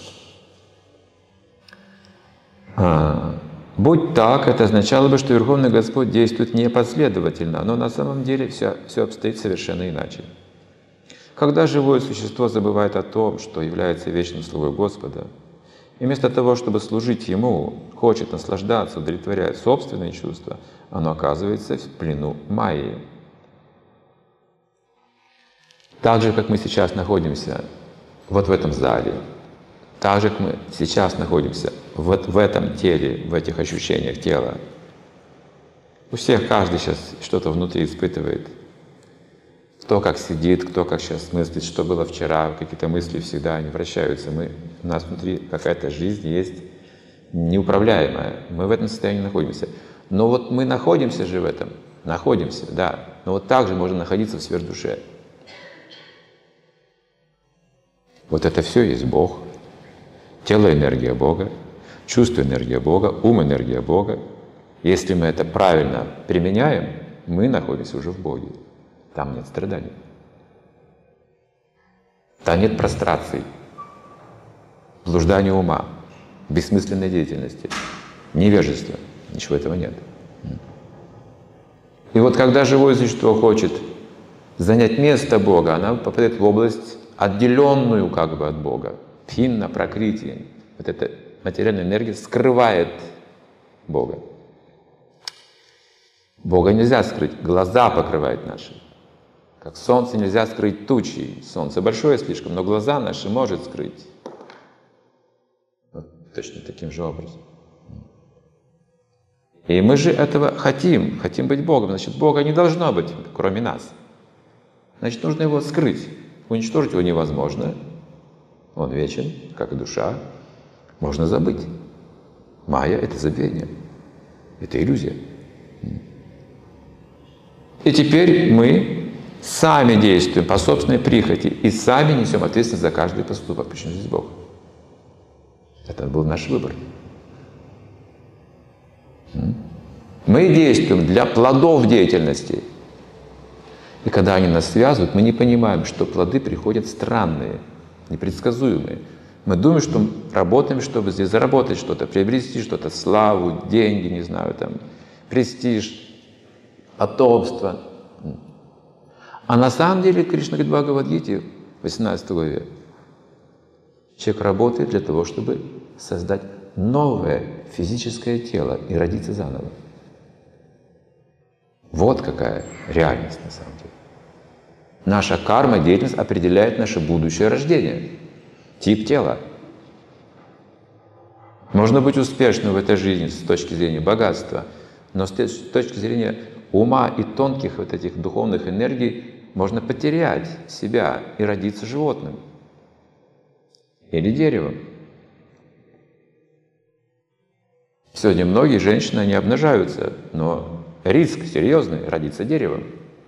Будь так, это означало бы, что Верховный Господь действует непоследовательно, но на самом деле все обстоит совершенно иначе. Когда живое существо забывает о том, что является вечным слугой Господа, и вместо того, чтобы служить Ему, хочет наслаждаться, удовлетворяя собственные чувства, оно оказывается в плену майи. Так же, как мы сейчас находимся вот в этом зале, так же, как мы сейчас находимся вот в этом теле, в этих ощущениях тела. У всех каждый сейчас что-то внутри испытывает. Кто как сидит, кто как сейчас мыслит, что было вчера, какие-то мысли всегда они вращаются. У нас внутри какая-то жизнь есть неуправляемая. Мы в этом состоянии находимся. Но вот мы находимся же в этом, находимся, да. Но вот так же можно находиться в сверхдуше. Вот это все есть Бог. Тело — энергия Бога, чувство — энергия Бога, ум — энергия Бога. Если мы это правильно применяем, мы находимся уже в Боге. Там нет страданий. Там нет простраций, блуждания ума, бессмысленной деятельности, невежества. Ничего этого нет. И вот когда живое существо хочет занять место Бога, она попадает в область, отделенную как бы от Бога. Пхинна пракрити. Вот эта материальная энергия скрывает Бога. Бога нельзя скрыть, глаза покрывает наши. Как солнце нельзя скрыть тучи. Солнце большое слишком, но глаза наши может скрыть. Вот точно таким же образом. И мы же этого хотим быть Богом. Значит, Бога не должно быть, кроме нас. Значит, нужно его скрыть. Уничтожить его невозможно. Он вечен, как и душа. Можно забыть. Майя — это забвение. Это иллюзия. И теперь мы сами действуем по собственной прихоти и сами несем ответственность за каждый поступок. Почему здесь Бог? Это был наш выбор. Мы действуем для плодов деятельности. И когда они нас связывают, мы не понимаем, что плоды приходят странные, непредсказуемые. Мы думаем, что работаем, чтобы здесь заработать что-то, приобрести что-то, славу, деньги, не знаю, там, престиж, потомство. А на самом деле, Кришна говорит в Бхагавад-гите, 18 главе, человек работает для того, чтобы создать новое физическое тело и родиться заново. Вот какая реальность на самом деле. Наша карма, деятельность определяет наше будущее рождение, тип тела. Можно быть успешным в этой жизни с точки зрения богатства, но с точки зрения ума и тонких вот этих духовных энергий можно потерять себя и родиться животным или деревом. Сегодня многие женщины, они обнажаются, но риск серьезный — родиться деревом.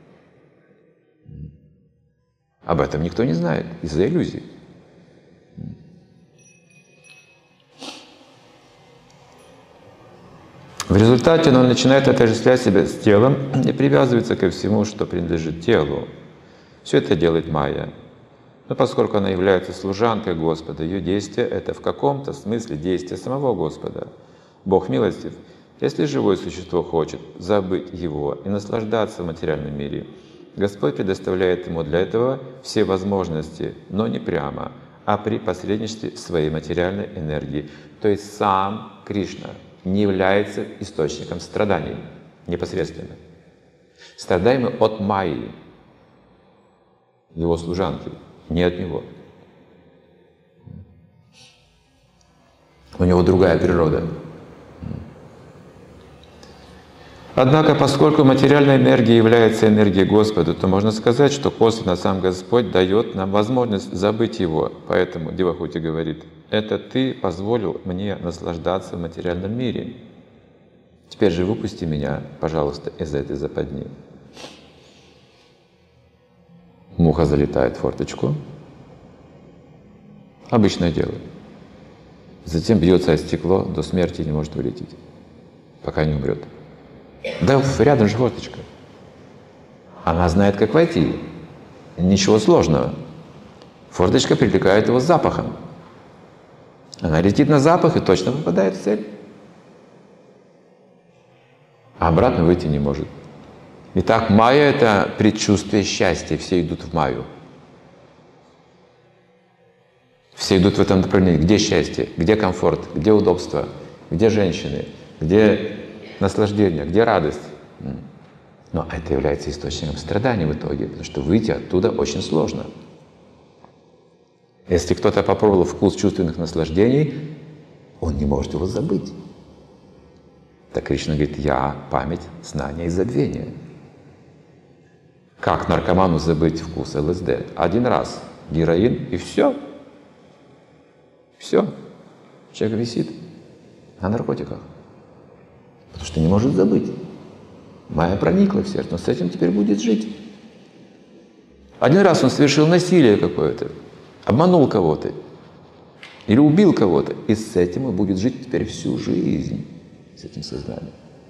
Об этом никто не знает из-за иллюзий. В результате он начинает отождествлять себя с телом и привязывается ко всему, что принадлежит телу. Все это делает Майя. Но поскольку она является служанкой Господа, ее действие — это в каком-то смысле действие самого Господа. Бог милостив. Если живое существо хочет забыть Его и наслаждаться в материальном мире, Господь предоставляет ему для этого все возможности, но не прямо, а при посредничестве своей материальной энергии. То есть сам Кришна не является источником страданий непосредственно. Страдаем мы от Майи, его служанки, не от него. У него другая природа. Однако, поскольку материальная энергия является энергией Господа, то можно сказать, что косвенно сам Господь дает нам возможность забыть Его. Поэтому Девахути говорит: «Это Ты позволил мне наслаждаться в материальном мире. Теперь же выпусти меня, пожалуйста, из этой западни». Муха залетает в форточку. Обычное дело. Затем бьется о стекло, до смерти не может вылететь, пока не умрет. Да рядом же форточка. Она знает, как войти. Ничего сложного. Форточка привлекает его запахом. Она летит на запах и точно попадает в цель. А обратно выйти не может. Итак, майя — это предчувствие счастья. Все идут в майю. Все идут в этом направлении. Где счастье? Где комфорт? Где удобство? Где женщины? Где наслаждение, где радость? Но это является источником страданий в итоге, потому что выйти оттуда очень сложно. Если кто-то попробовал вкус чувственных наслаждений, он не может его забыть. Так Кришна говорит: «Я — память, знание и забвение». Как наркоману забыть вкус ЛСД? Один раз героин и все. Все. Человек висит на наркотиках. Потому что не может забыть. Майя проникла в сердце, но с этим теперь будет жить. Один раз он совершил насилие какое-то, обманул кого-то или убил кого-то, и с этим он будет жить теперь всю жизнь, с этим сознанием.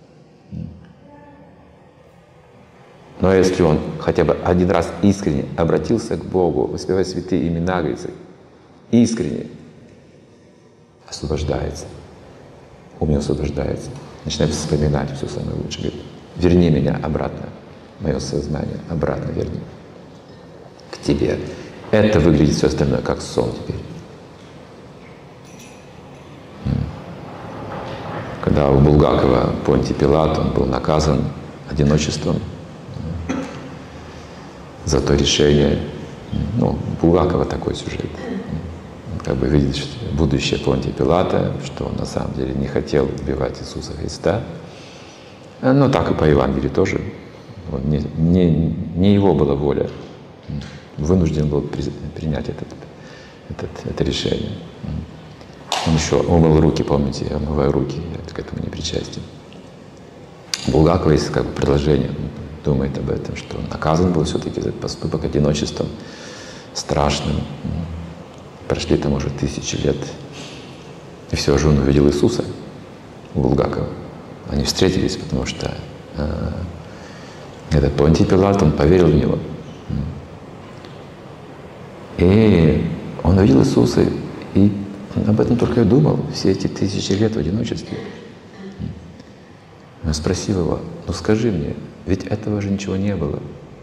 Но если он хотя бы один раз искренне обратился к Богу, воспевая святые имена, говорится, искренне освобождается, ум освобождается, начинает вспоминать все самое лучшее. Говорит, верни меня обратно, мое сознание обратно верни к тебе. Это выглядит все остальное как сон теперь. Когда у Булгакова Понтий Пилат, он был наказан одиночеством за то решение. Ну, у Булгакова такой сюжет. Он как бы видит будущее Понтия Пилата, что он на самом деле не хотел убивать Иисуса Христа. Но так и по Евангелию тоже. Он не его была воля. Вынужден был принять это решение. Он еще умыл руки, помните, я умываю руки, я к этому не причастен. У Булгакова есть как бы предложение, он думает об этом, что он наказан был все-таки за этот поступок одиночеством страшным. Прошли там уже 1000 лет. И все же он увидел Иисуса у Булгакова. Они встретились, потому что этот Понтий Пилат, он поверил в него. И он увидел Иисуса, и об этом только и думал все эти 1000 лет в одиночестве. Он спросил его, ну скажи мне, ведь этого же ничего не было.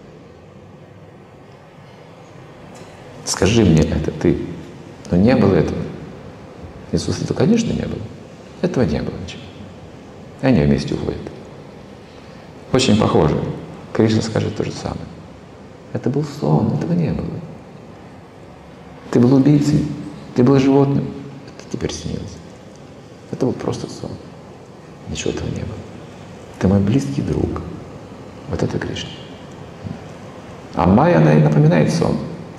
Скажи мне это ты. Но не было этого. Иисус сказал, конечно, не было. Этого не было ничего. И они вместе уходят. Очень похоже. Кришна скажет то же самое. Это был сон, этого не было. Ты был убийцей, ты был животным. Это теперь снилось. Это был просто сон. Ничего этого не было. Ты мой близкий друг. Вот это Кришна. А майя, она и напоминает сон.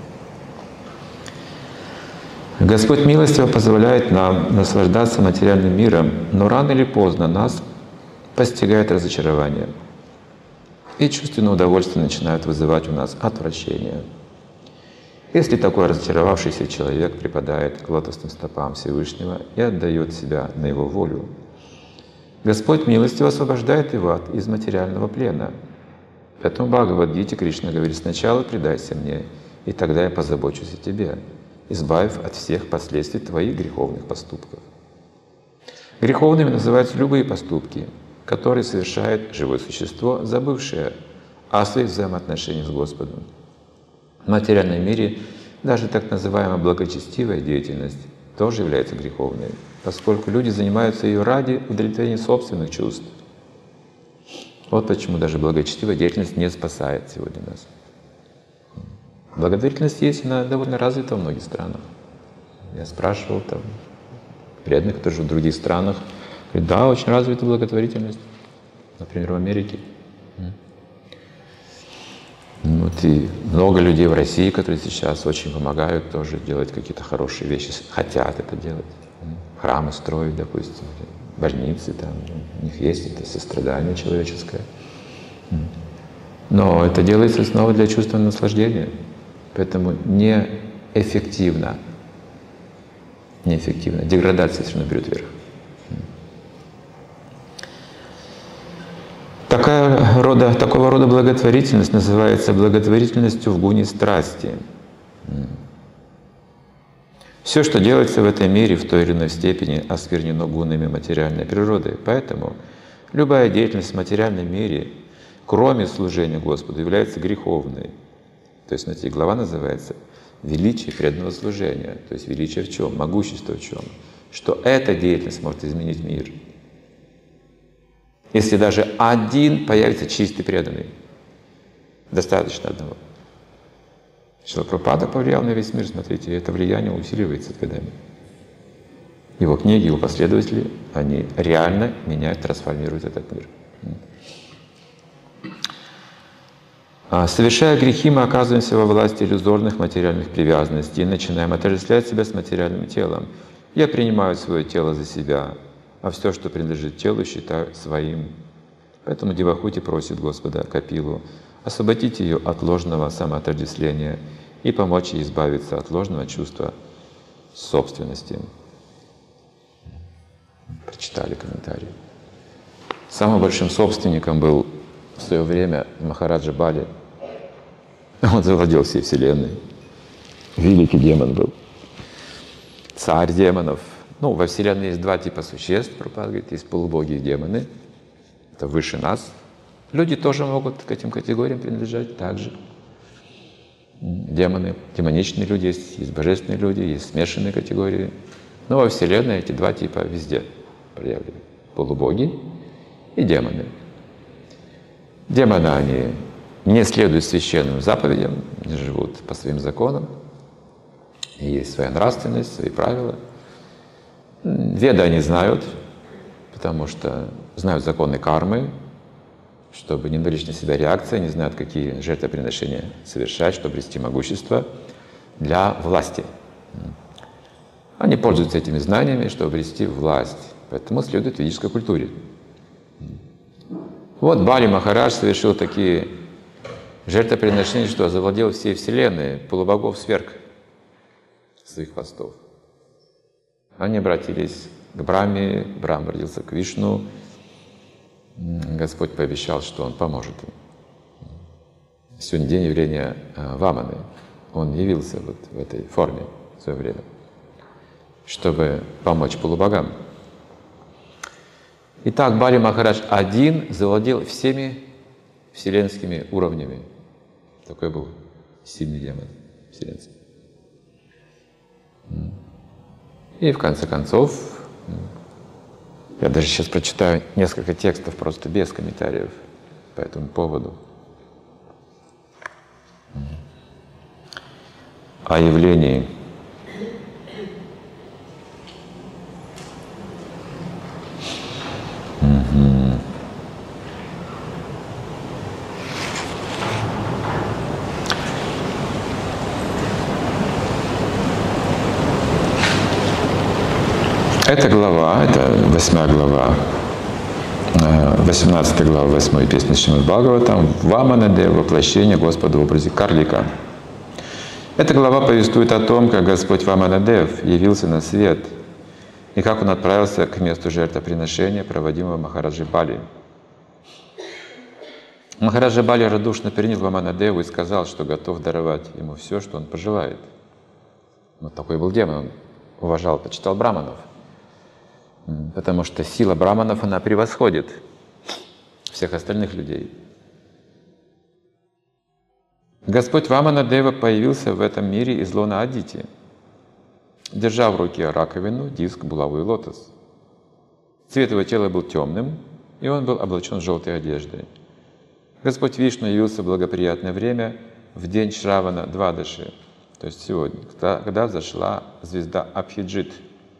Господь милостиво позволяет нам наслаждаться материальным миром, но рано или поздно нас постигает разочарование. И чувственное удовольствие начинает вызывать у нас отвращение. Если такой разочаровавшийся человек припадает к лотосным стопам Всевышнего и отдает себя на Его волю, Господь милостиво освобождает его из материального плена. Поэтому в Бхагавад-гите Кришна говорит: «Сначала предайся мне, и тогда я позабочусь о тебе, избавив от всех последствий твоих греховных поступков». Греховными называются любые поступки, которые совершает живое существо, забывшее о своих взаимоотношениях с Господом. В материальном мире даже так называемая благочестивая деятельность тоже является греховной, поскольку люди занимаются ее ради удовлетворения собственных чувств. Вот почему даже благочестивая деятельность не спасает сегодня нас. Благотворительность есть, она довольно развита в многих странах. Я спрашивал там преданных, которые живут в других странах, говорят, да, очень развита благотворительность, например, в Америке. Вот и много людей в России, которые сейчас очень помогают тоже делать какие-то хорошие вещи, хотят это делать. Храмы строить, допустим, больницы, там, у них есть это сострадание человеческое. Но это делается снова для чувственного наслаждения, поэтому неэффективно. Деградация все равно берет верх. Такого рода благотворительность называется благотворительностью в гуне страсти. Все, что делается в этом мире, в той или иной степени осквернено гунами материальной природы. Поэтому любая деятельность в материальном мире, кроме служения Господу, является греховной. То есть, смотрите, глава называется «Величие преданного служения». То есть величие в чем? Могущество в чем? Что эта деятельность может изменить мир. Если даже один появится чистый преданный, достаточно одного. Шрила Прабхупада повлиял на весь мир, смотрите, это влияние усиливается с годами. Его книги, его последователи, они реально меняют, трансформируют этот мир. Совершая грехи, мы оказываемся во власти иллюзорных материальных привязанностей и начинаем отождествлять себя с материальным телом. Я принимаю свое тело за себя, а все, что принадлежит телу, считаю своим. Поэтому Девахути просит Господа Капилу освободить ее от ложного самоотождествления и помочь ей избавиться от ложного чувства собственности. Прочитали комментарий. Самым большим собственником был в свое время Махараджа Бали. Он завладел всей Вселенной. Великий демон был. Царь демонов. Ну, во Вселенной есть два типа существ, Прабхупада говорит, есть полубоги и демоны. Это выше нас. Люди тоже могут к этим категориям принадлежать также. Демоны, демоничные люди есть божественные люди, есть смешанные категории. Но во Вселенной эти два типа везде проявлены. Полубоги и демоны. Демоны, они не следуют священным заповедям, не живут по своим законам. И есть своя нравственность, свои правила. Веды они знают, потому что знают законы кармы, чтобы не навлечь на себя реакции, они знают, какие жертвоприношения совершать, чтобы обрести могущество для власти. Они пользуются этими знаниями, чтобы обрести власть. Поэтому следуют ведической культуре. Вот Бали Махарадж совершил такие жертвоприношения, что завладел всей Вселенной, полубогов сверг своих хвостов. Они обратились к Брахме, Брахма обратился к Вишну. Господь пообещал, что Он поможет им. Сегодня день явления Ваманы. Он явился вот в этой форме в свое время, чтобы помочь полубогам. Итак, Бали Махарадж один завладел всеми вселенскими уровнями. Такой был сильный демон вселенский. И в конце концов, я даже сейчас прочитаю несколько текстов просто без комментариев по этому поводу. О явлении. Эта глава, это 8 глава, 18 глава 8 песни Шримад Бхагаватам, Ваманадева, воплощение Господа в образе карлика. Эта глава повествует о том, как Господь Ваманадев явился на свет и как Он отправился к месту жертвоприношения, проводимого Махараджей Бали. Махараджа Бали радушно принял Ваманадеву и сказал, что готов даровать ему все, что он пожелает. Вот такой был демон, он уважал, почитал браманов. Потому что сила браманов, она превосходит всех остальных людей. Господь Ваманадева появился в этом мире из лона Адити, держа в руке раковину, диск, булаву и лотос. Цвет его тела был темным, и он был облачен желтой одеждой. Господь Вишну явился в благоприятное время в день Шравана Двадаши, то есть сегодня, когда взошла звезда Абхиджит.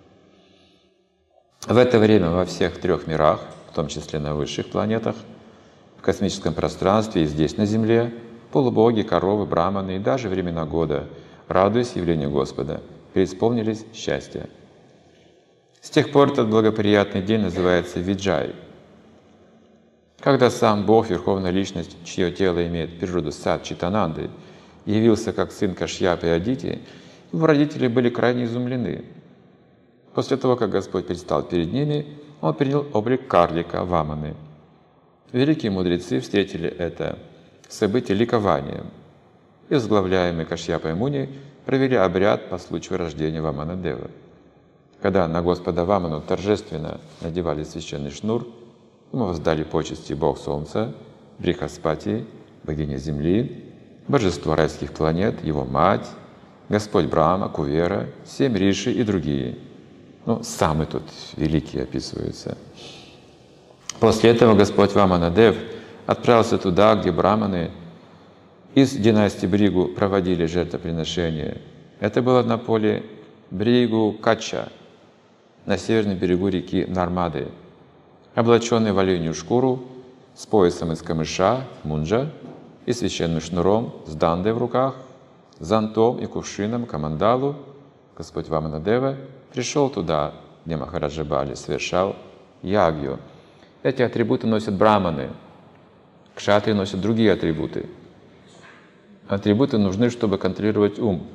В это время во всех трех мирах, в том числе на высших планетах, в космическом пространстве и здесь на Земле, полубоги, коровы, браманы и даже времена года, радуясь явлению Господа, преисполнились счастья. С тех пор этот благоприятный день называется Виджай. Когда сам Бог, Верховная Личность, чье тело имеет природу Сат Читананды, явился как сын Кашьяпы и Адити, его родители были крайне изумлены. После того, как Господь предстал перед ними, Он принял облик карлика Ваманы. Великие мудрецы встретили это событие ликованием, и возглавляемые Кашьяпой и Муни провели обряд по случаю рождения Ваманадевы. Когда на Господа Ваману торжественно надевали священный шнур, ему воздали почести Бог Солнца, Брихаспати, богиня Земли, божество райских планет, его мать, Господь Брахма, Кувера, 7 риши и другие. Самые тут великие описываются. После этого Господь Ваманадев отправился туда, где браманы из династии Бригу проводили жертвоприношения. Это было на поле Бригу Кача, на северном берегу реки Нармады, облаченный в оленью шкуру, с поясом из камыша, мунджа, и священным шнуром, с дандой в руках, зонтом и кувшином, камандалу, Господь Ваманадева пришел туда, где Махараджа Бали совершал ягью. Эти атрибуты носят браманы, кшатрии носят другие атрибуты. Атрибуты нужны, чтобы контролировать ум.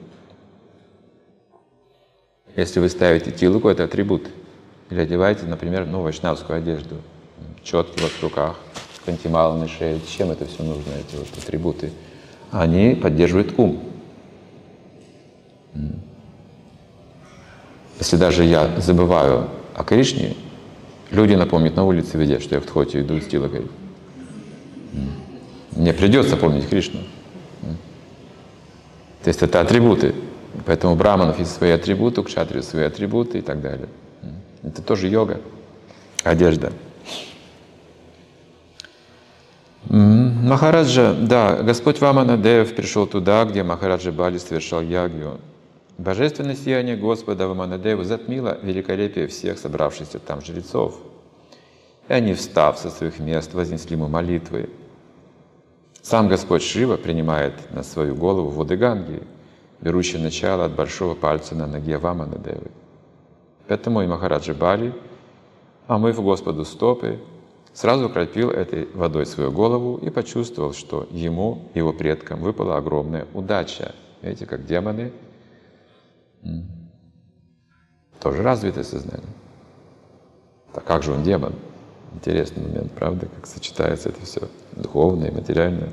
Если вы ставите тилуку, это атрибут. Или одеваете, например, вайшнавскую одежду, четки в руках, кантималы на шее. Чем это все нужно, эти вот атрибуты? Они поддерживают ум. Если даже я забываю о Кришне, люди напомнят на улице, видя, что я в Дхоте иду с тилукой. Мне придется помнить Кришну. То есть это атрибуты. Поэтому у браманов есть свои атрибуты, у кшатриев свои атрибуты и так далее. Это тоже йога, одежда. Махараджа, да, Господь Ваманадев пришел туда, где Махараджа Бали совершал ягью. Божественное сияние Господа Ваманадева затмило великолепие всех собравшихся там жрецов. И они, встав со своих мест, вознесли ему молитвы. Сам Господь Шива принимает на свою голову воды Ганги, берущие начало от большого пальца на ноге Ваманадевы. Поэтому и Махараджа Бали, омыв Господу стопы, сразу окропил этой водой свою голову и почувствовал, что ему, его предкам, выпала огромная удача. Видите, как демоны, тоже развитое сознание. Так как же он демон? Интересный момент, правда, как сочетается это все духовное и материальное.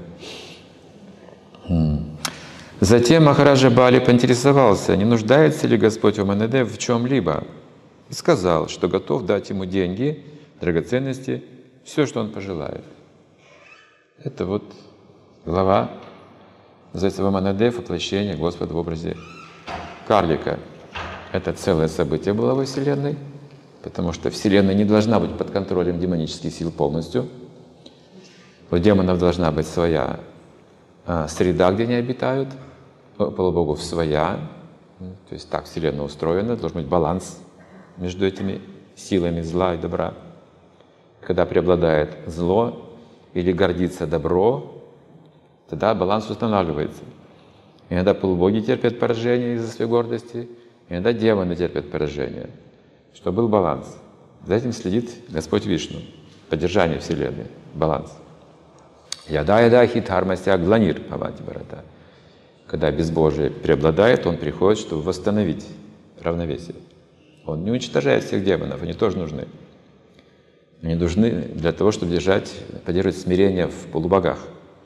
Затем Махараджа Бали поинтересовался, не нуждается ли Господь Ваманадев в чем-либо, и сказал, что готов дать ему деньги, драгоценности, все, что он пожелает. Это вот глава, называется Ваманадев, воплощение Господа в образе карлика. Это целое событие было во Вселенной, потому что Вселенная не должна быть под контролем демонических сил полностью. У демонов должна быть своя среда, где они обитают, у полубогов своя. То есть так Вселенная устроена, должен быть баланс между этими силами зла и добра. Когда преобладает зло или гордится добро, тогда баланс устанавливается. Иногда полубоги терпят поражение из-за своей гордости, иногда демоны терпят поражение. Чтобы был баланс. За этим следит Господь Вишну. Поддержание Вселенной. Баланс. Яда хитхармасяк гланир бхавати бхарата. Когда безбожие преобладает, он приходит, чтобы восстановить равновесие. Он не уничтожает всех демонов, они тоже нужны. Они нужны для того, чтобы поддерживать смирение в полубогах.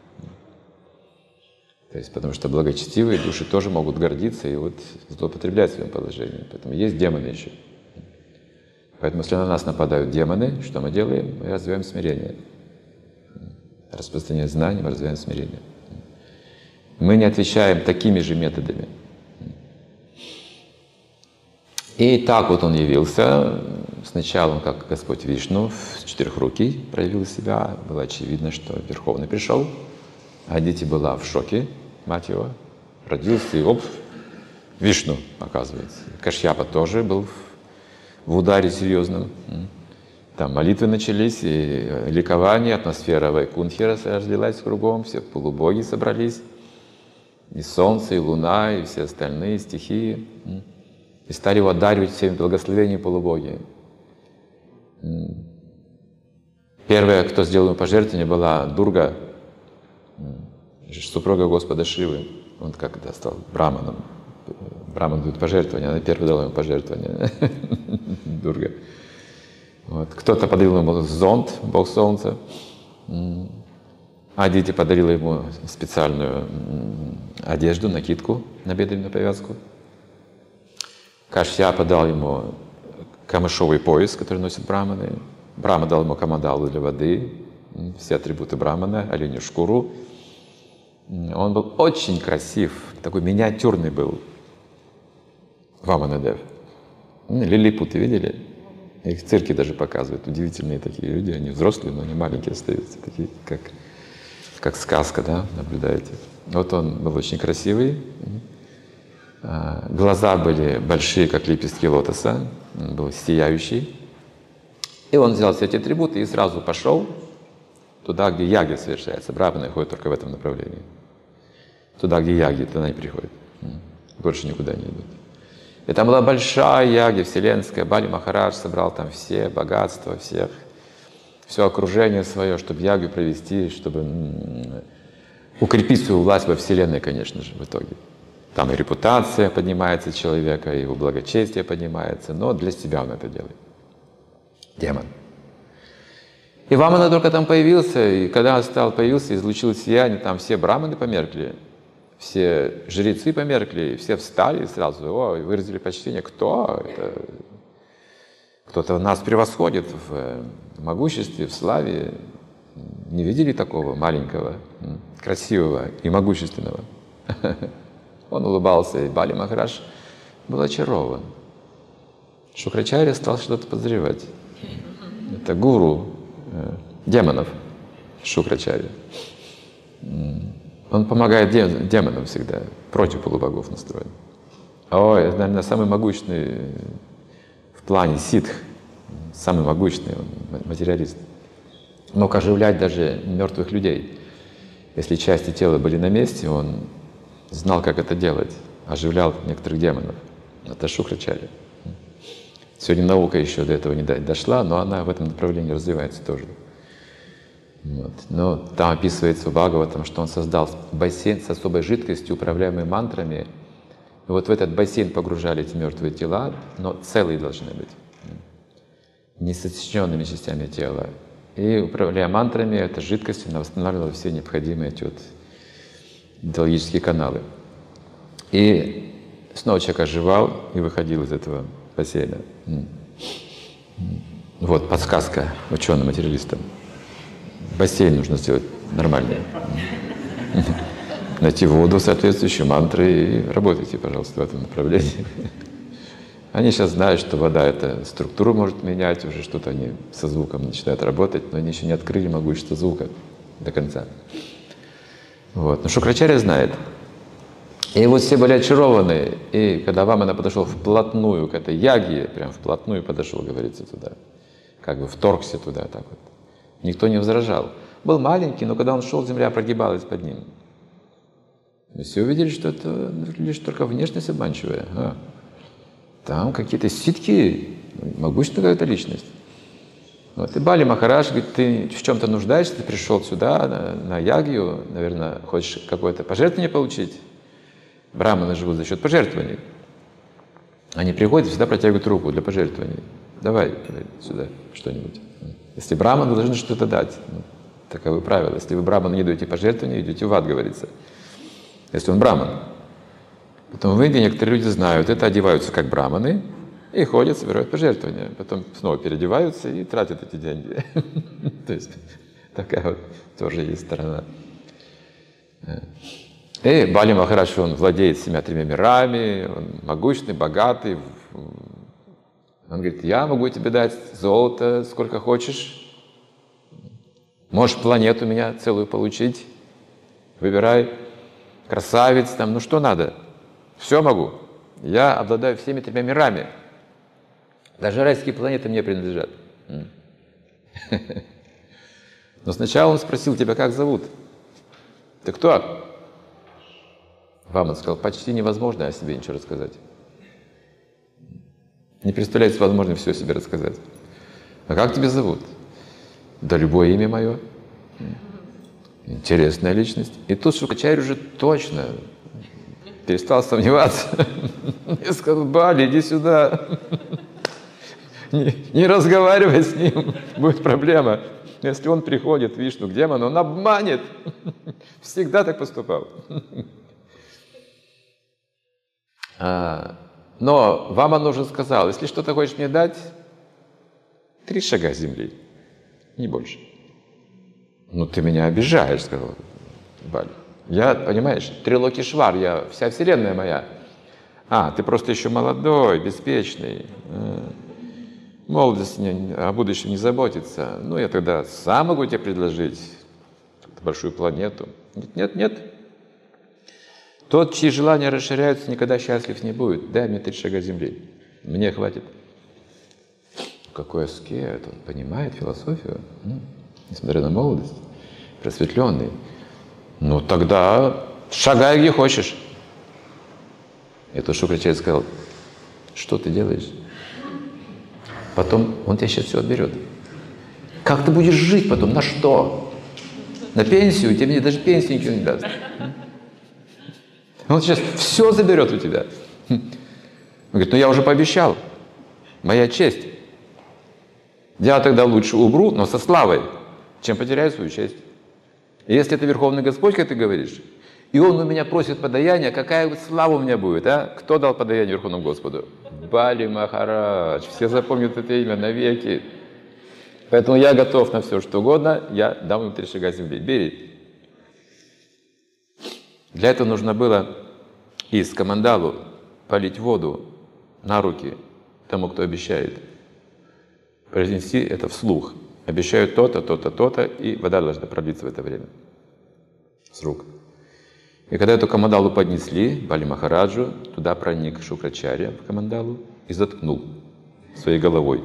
То есть, потому что благочестивые души тоже могут гордиться и вот злоупотреблять своим положением. Поэтому есть демоны еще. Поэтому, если на нас нападают демоны, что мы делаем? Мы развиваем смирение. Распространяем знания, мы развиваем смирение. Мы не отвечаем такими же методами. И так вот он явился. Сначала он, как Господь Вишну, в четырехрукий проявил себя. Было очевидно, что Верховный пришел. Адити была в шоке, мать его. Родился и Вишну, оказывается. Кашьяпа тоже был в ударе серьезном. Там молитвы начались, и ликование, атмосфера Вайкунтхи разлилась кругом, все полубоги собрались, и солнце, и луна, и все остальные стихии. И стали его одаривать всеми благословениями полубоги. Первая, кто сделал ему пожертвование, была Дурга, супруга Господа Шивы. Он когда стал браманом. Браман дает пожертвование, она первая дала ему пожертвование. Дурга. Вот. Кто-то подарил ему зонт, бог солнца. Адити подарила ему специальную одежду, накидку на бедренную повязку. Кашьяпа дал ему камышовый пояс, который носят браманы. Брама дал ему камадалу для воды, все атрибуты брамана, оленью шкуру. Он был очень красив, такой миниатюрный был. Ваманадев. Лилипуты видели? Их в цирке даже показывают. Удивительные такие люди. Они взрослые, но они маленькие остаются. Такие, как сказка, да, наблюдаете. Вот он был очень красивый. Глаза были большие, как лепестки лотоса. Он был сияющий. И он взял все эти атрибуты и сразу пошел туда, где яги совершается. Браманы ходят только в этом направлении. Туда, где яги, туда они приходят. Больше никуда не идут. И там была большая яги вселенская. Бали Махарадж собрал там все богатства, всех, все окружение свое, чтобы ягу провести, чтобы укрепить свою власть во Вселенной, конечно же, в итоге. Там и репутация поднимается человека, и его благочестие поднимается, но для себя он это делает. Демон. И Вамана только там появился, и когда он появился, излучил сияние, там все браманы померкли, все жрецы померкли, все встали сразу, и выразили почтение. Кто? Это кто-то нас превосходит в могуществе, в славе. Не видели такого маленького, красивого и могущественного? Он улыбался, и Бали Махарадж был очарован. Шукрачарья стал что-то подозревать. Это гуру демонов Шукрачарья. Он помогает демонам всегда, против полубогов настроен. Ой, это, наверное, самый могущественный в плане ситх, самый могущественный он, материалист. Мог оживлять даже мертвых людей. Если части тела были на месте, он знал, как это делать, оживлял некоторых демонов. Это Шукрачарья. Сегодня наука еще до этого не дошла, но она в этом направлении развивается тоже. Вот. Но там описывается в Бхагаватам, что он создал бассейн с особой жидкостью, управляемый мантрами. И вот в этот бассейн погружали эти мертвые тела, но целые должны быть, не сочиненными частями тела. И управляя мантрами, эта жидкость она восстанавливала все необходимые эти вот идеологические каналы. И снова человек оживал и выходил из этого бассейна. Вот подсказка ученым-материалистам. Бассейн нужно сделать нормальный. Найти воду, соответствующие мантры, и работайте, пожалуйста, в этом направлении. Они сейчас знают, что вода — это структуру может менять, уже что-то они со звуком начинают работать, но они еще не открыли могущество звука до конца. Вот. Но Шукрачарья знает. И вот все были очарованы, и когда Вамана подошел вплотную к этой яге, прям вплотную подошел, говорится, туда, как бы вторгся туда, так вот. Никто не возражал. Был маленький, но когда он шел, земля прогибалась под ним. И все увидели, что это лишь только внешность обманчивая. Там какие-то ситхи, могущественная какая-то личность. Вот. И Бали Махарадж говорит: ты в чем-то нуждаешься, ты пришел сюда, на ягью, наверное, хочешь какое-то пожертвование получить? Браманы живут за счет пожертвований. Они приходят и всегда протягивают руку для пожертвований. Давай сюда что-нибудь. Если браманы, вы должны что-то дать. Таковы правила. Если вы браману не даете пожертвования, идете в ад, говорится. Если он браман. Потом в Индии некоторые люди знают, это одеваются как браманы и ходят, собирают пожертвования. Потом снова переодеваются и тратят эти деньги. То есть такая вот тоже есть сторона. И Бали Махарадж, он владеет всеми тремя мирами, он могущественный, богатый. Он говорит: я могу тебе дать золото сколько хочешь. Можешь планету меня целую получить. Выбирай. Красавец там, ну что надо? Все могу. Я обладаю всеми тремя мирами. Даже райские планеты мне принадлежат. Но сначала он спросил тебя, как зовут? Ты кто? Ваман сказал: почти невозможно о себе ничего рассказать. Не представляется возможным все о себе рассказать. А как тебя зовут? Да любое имя мое. Интересная личность. И тут Шукрачарья уже точно перестал сомневаться. И сказал: Бали, иди сюда. Не разговаривай с ним, будет проблема. Если он приходит, Вишну, к демону, он обманет. Всегда так поступал. Но Ваман уже сказал: если что-то хочешь мне дать, 3 шага земли, не больше. Ну ты меня обижаешь, сказал Бали. Я, понимаешь, Трилокишвар, я, вся вселенная моя. Ты просто еще молодой, беспечный. Молодость о будущем не заботится. Ну, я тогда сам могу тебе предложить большую планету. Нет. Тот, чьи желания расширяются, никогда счастлив не будет. Дай мне 3 шага земли. Мне хватит. Какой аскет, он понимает философию, несмотря на молодость, просветленный. Ну, тогда шагай где хочешь. И тут Шукрачарья сказал: что ты делаешь? Потом он тебя сейчас все отберет. Как ты будешь жить потом? На что? На пенсию? Тебе даже пенсию ничего не даст. Он сейчас все заберет у тебя. Он говорит, ну я уже пообещал. Моя честь. Я тогда лучше умру, но со славой, чем потеряю свою честь. И если это Верховный Господь, как ты говоришь, и Он у меня просит подаяния, какая слава у меня будет, а? Кто дал подаяние Верховному Господу? Бали Махарадж. Все запомнят это имя навеки. Поэтому я готов на все, что угодно, я дам им 3 шага земли. Бери. Для этого нужно было из камандалу полить воду на руки тому, кто обещает. Произнести это вслух. Обещают то-то, то-то, то-то, и вода должна пролиться в это время с рук. И когда эту камандалу поднесли, Бали Махараджу, туда проник Шукрачарья в камандалу и заткнул своей головой.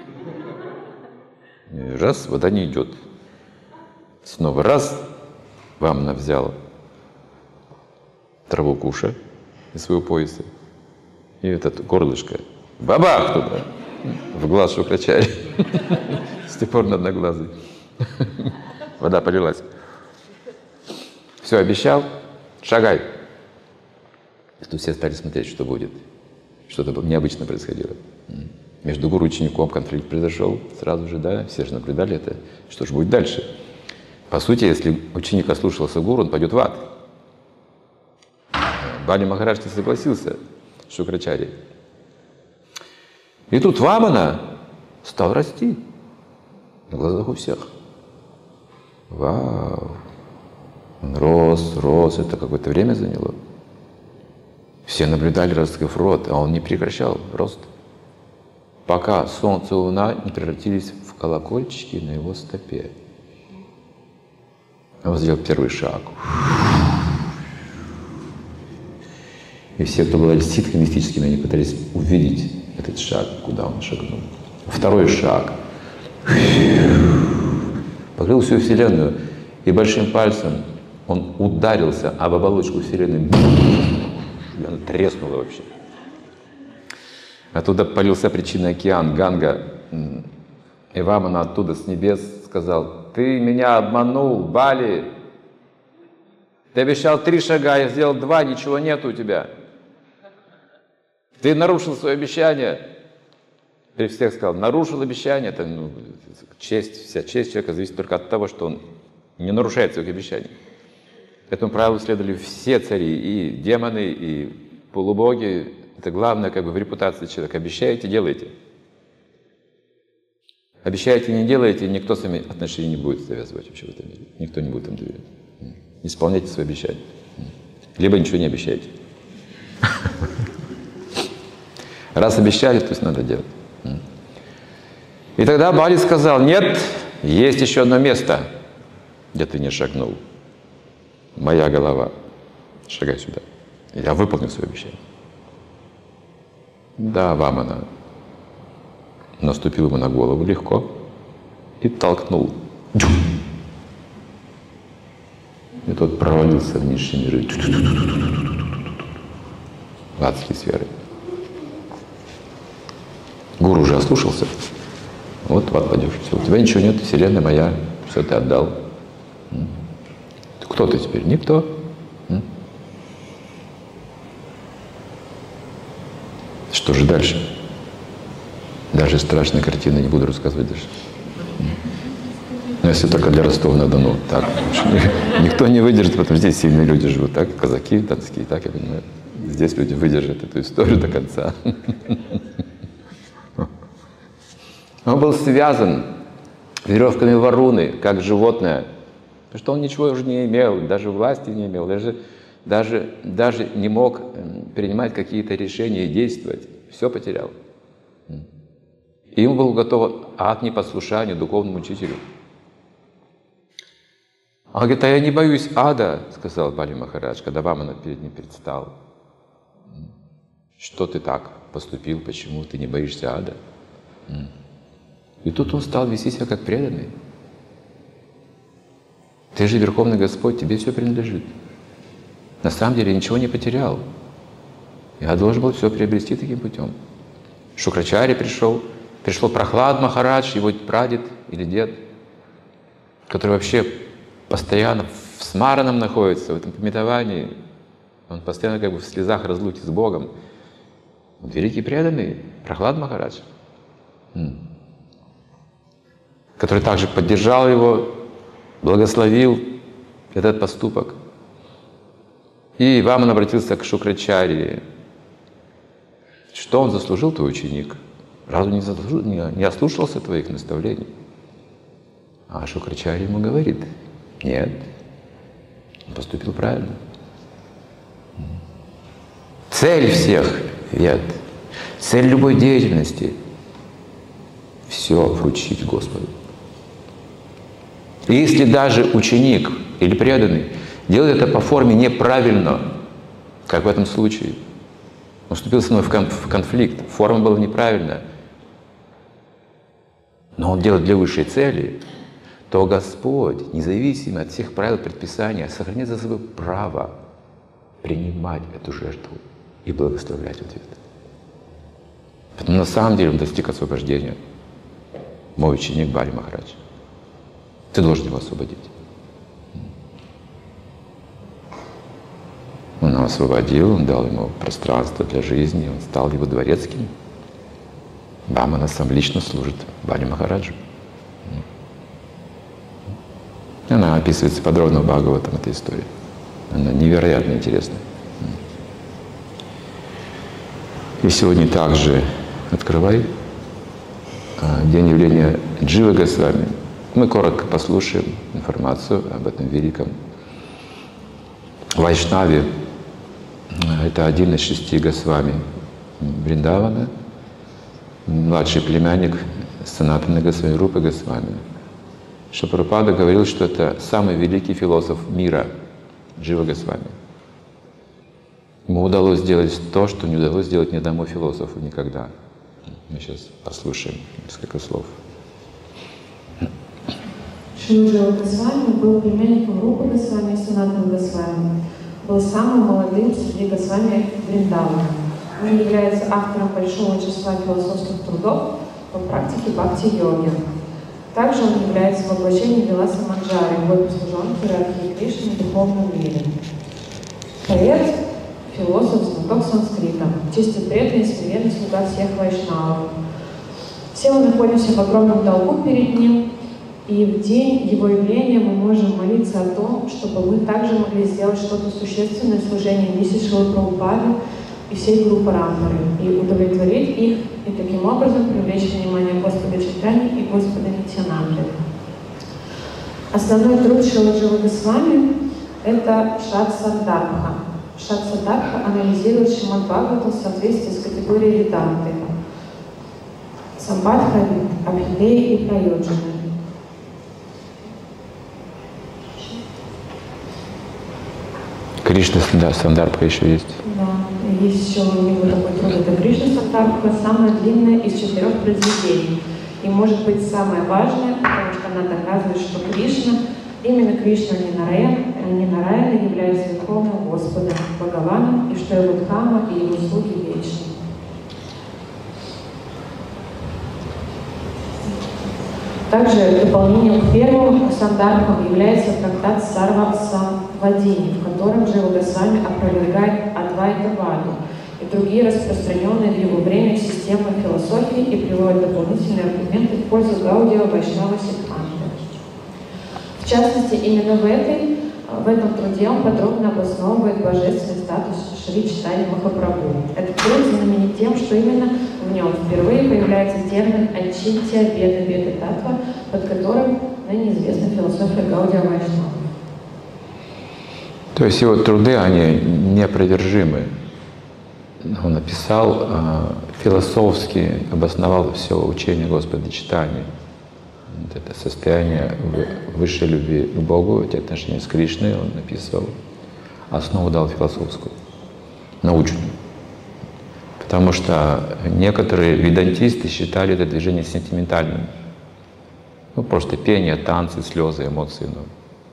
И раз, вода не идет. Снова раз, Вамана взял траву куша из своего пояса, и этот горлышко бабах туда, в глаз Шукрачарьи. С тех пор на одноглазый. Вода полилась. Все, обещал, шагай. И тут все стали смотреть, что будет. Что-то необычно происходило. Между гуру и учеником конфликт произошел сразу же, да, все же наблюдали это. Что же будет дальше? По сути, если ученик ослушался гуру, он пойдет в ад. Бали Махарадж не согласился с Шукрачарьей. И тут Вамана стал расти на глазах у всех. Вау! Он рос, это какое-то время заняло. Все наблюдали, раскрыв рот, а он не прекращал рост, пока солнце и луна не превратились в колокольчики на его стопе. Он сделал первый шаг. И все, кто был ситхами мистическими, они пытались увидеть этот шаг, куда он шагнул. Второй шаг. Покрыл всю Вселенную. И большим пальцем он ударился об оболочку Вселенной. И она треснула вообще. Оттуда полился причинный океан, Ганга. И Вамана оттуда с небес сказал: ты меня обманул, Бали. Ты обещал 3 шага, я сделал 2, ничего нет у тебя. Ты нарушил свое обещание. При всех сказал, нарушил обещание. Это, честь, вся честь человека зависит только от того, что он не нарушает своих обещаний. Этому правилу следовали все цари, и демоны, и полубоги. Это главное как бы в репутации человека. Обещаете, делайте. Обещаете, не делаете, никто с вами отношения не будет завязывать вообще в этом мире. Никто не будет им доверять. Исполняйте свои обещания. Либо ничего не обещайте. Раз обещали, то есть надо делать. И тогда Бали сказал: нет, есть еще одно место, где ты не шагнул. Моя голова. Шагай сюда. Я выполню свое обещание. Да, Вамана наступил ему на голову легко и толкнул. И тот провалился в низшие миры. В адские сферы. Гуру уже ослушался. Вот в ад пойдешь. Все, у тебя ничего нет, вселенная моя, все ты отдал. Кто ты теперь? Никто. Что же дальше? Даже страшные картины не буду рассказывать дальше. Но если только для Ростова-на-Дону. Так, никто не выдержит, потому что здесь сильные люди живут. Так, казаки, донские, так, я понимаю. Здесь люди выдержат эту историю до конца. Он был связан веревками Варуны, как животное, потому что он ничего уже не имел, даже власти не имел, даже не мог принимать какие-то решения и действовать. Все потерял. И ему был готов ад непослушания духовному учителю. Он говорит: а я не боюсь ада, сказал Бали Махарадж, когда Вамана перед ним предстал. Что ты так поступил, почему ты не боишься ада? И тут он стал вести себя как преданный. Ты же Верховный Господь, тебе все принадлежит. На самом деле я ничего не потерял. Я должен был все приобрести таким путем. Шукрачарья пришел Прохлад Махарадж, его прадед или дед, который вообще постоянно в смаранном находится, в этом пометовании. Он постоянно как бы в слезах разлуки с Богом. Великий преданный Прохлад Махарадж, который также поддержал его, благословил этот поступок. И Вамана обратился к Шукрачарье. Что он заслужил, твой ученик? Разве не ослушался твоих наставлений? А Шукрачарья ему говорит: нет, он поступил правильно. Цель всех вед, цель любой деятельности — все вручить Господу. И если даже ученик или преданный делает это по форме неправильно, как в этом случае, он вступил со мной в конфликт, форма была неправильная, но он делает для высшей цели, то Господь, независимо от всех правил предписания, сохраняет за собой право принимать эту жертву и благословлять в ответ. Поэтому на самом деле он достиг освобождения. Мой ученик Бали Махарадж. Ты должен его освободить. Он его освободил, он дал ему пространство для жизни, он стал его дворецким. Вамана сам лично служит Бали Махараджу. Она описывается подробно в Бхагаватам, эта история. Она невероятно интересная. И сегодня также открывай день явления Дживы Госвами. Мы коротко послушаем информацию об этом великом Вайшнаве. Это один из 6 Госвами Вриндавана, младший племянник Санатаны Госвами, Рупы Госвами. Шрила говорил, что это самый великий философ мира, Джива Госвами. Ему удалось сделать то, что не удалось сделать ни одному философу никогда. Мы сейчас послушаем несколько слов. Шрила Госвами был племянником Рупы Госвами и Санатаны Госвами. Был самым молодым среди Госвами Вриндавана. Он является автором большого числа философских трудов по практике бхакти-йоги. Также он является воплощением Виласа Манджари, богослуженки Радхи Кришны в духовном мире. Поэт, философ, знаток санскрита, чистый преданный и смиренный слуга всех вайшнавов. Все мы находимся в огромном долгу перед ним, и в день его явления мы можем молиться о том, чтобы мы также могли сделать что-то существенное в служении миссии Шрилы Прабхупады и всей группы Рампары, и удовлетворить их, и таким образом привлечь внимание Господа Чайтаньи и Господа Нитьянанды. Основной труд Шрилы Дживы Госвами — это Шат-Сандarbха. Шат-Сандarbха анализирует Шримад Бхагаватам в соответствии с категорией Веданты. Самбадха, Абхидеи и Прайоджаны. Кришна Сандarbha еще есть. Да, есть еще у него такой труд. Это Кришна Сандarbha, самая длинная из 4 произведений. И может быть самое важное, потому что она доказывает, что Кришна, именно Кришна Нинараяна является Верховным Господом, Бхагаваном, и что его Дхама и его слуги вечны. Также дополнением к первым Сандарбхам является трактат Сарва Самвадини, в котором Джива Госвами опровергает Адвайта Ваду и другие распространенные в его время системы философии и приводит дополнительные аргументы в пользу Гаудия Вайшнава Сиддханты. В частности, именно в этом труде он подробно обосновывает божественный статус Шри Чайтаньи Махапрабху. Этот труд знаменит тем, что именно в нем впервые появляется термин «Ачитья Беда Беда Татва», под которым ныне известна философия Гаудия Вайшнава. То есть его труды, они неопровержимы. Он написал, философски обосновал все учение Господа Чайтаньи. Вот это состояние высшей любви к Богу, эти отношения с Кришной, он написал, основу дал философскую, научную. Потому что некоторые ведантисты считали это движение сентиментальным. Ну, просто пение, танцы, слезы, эмоции. Ну,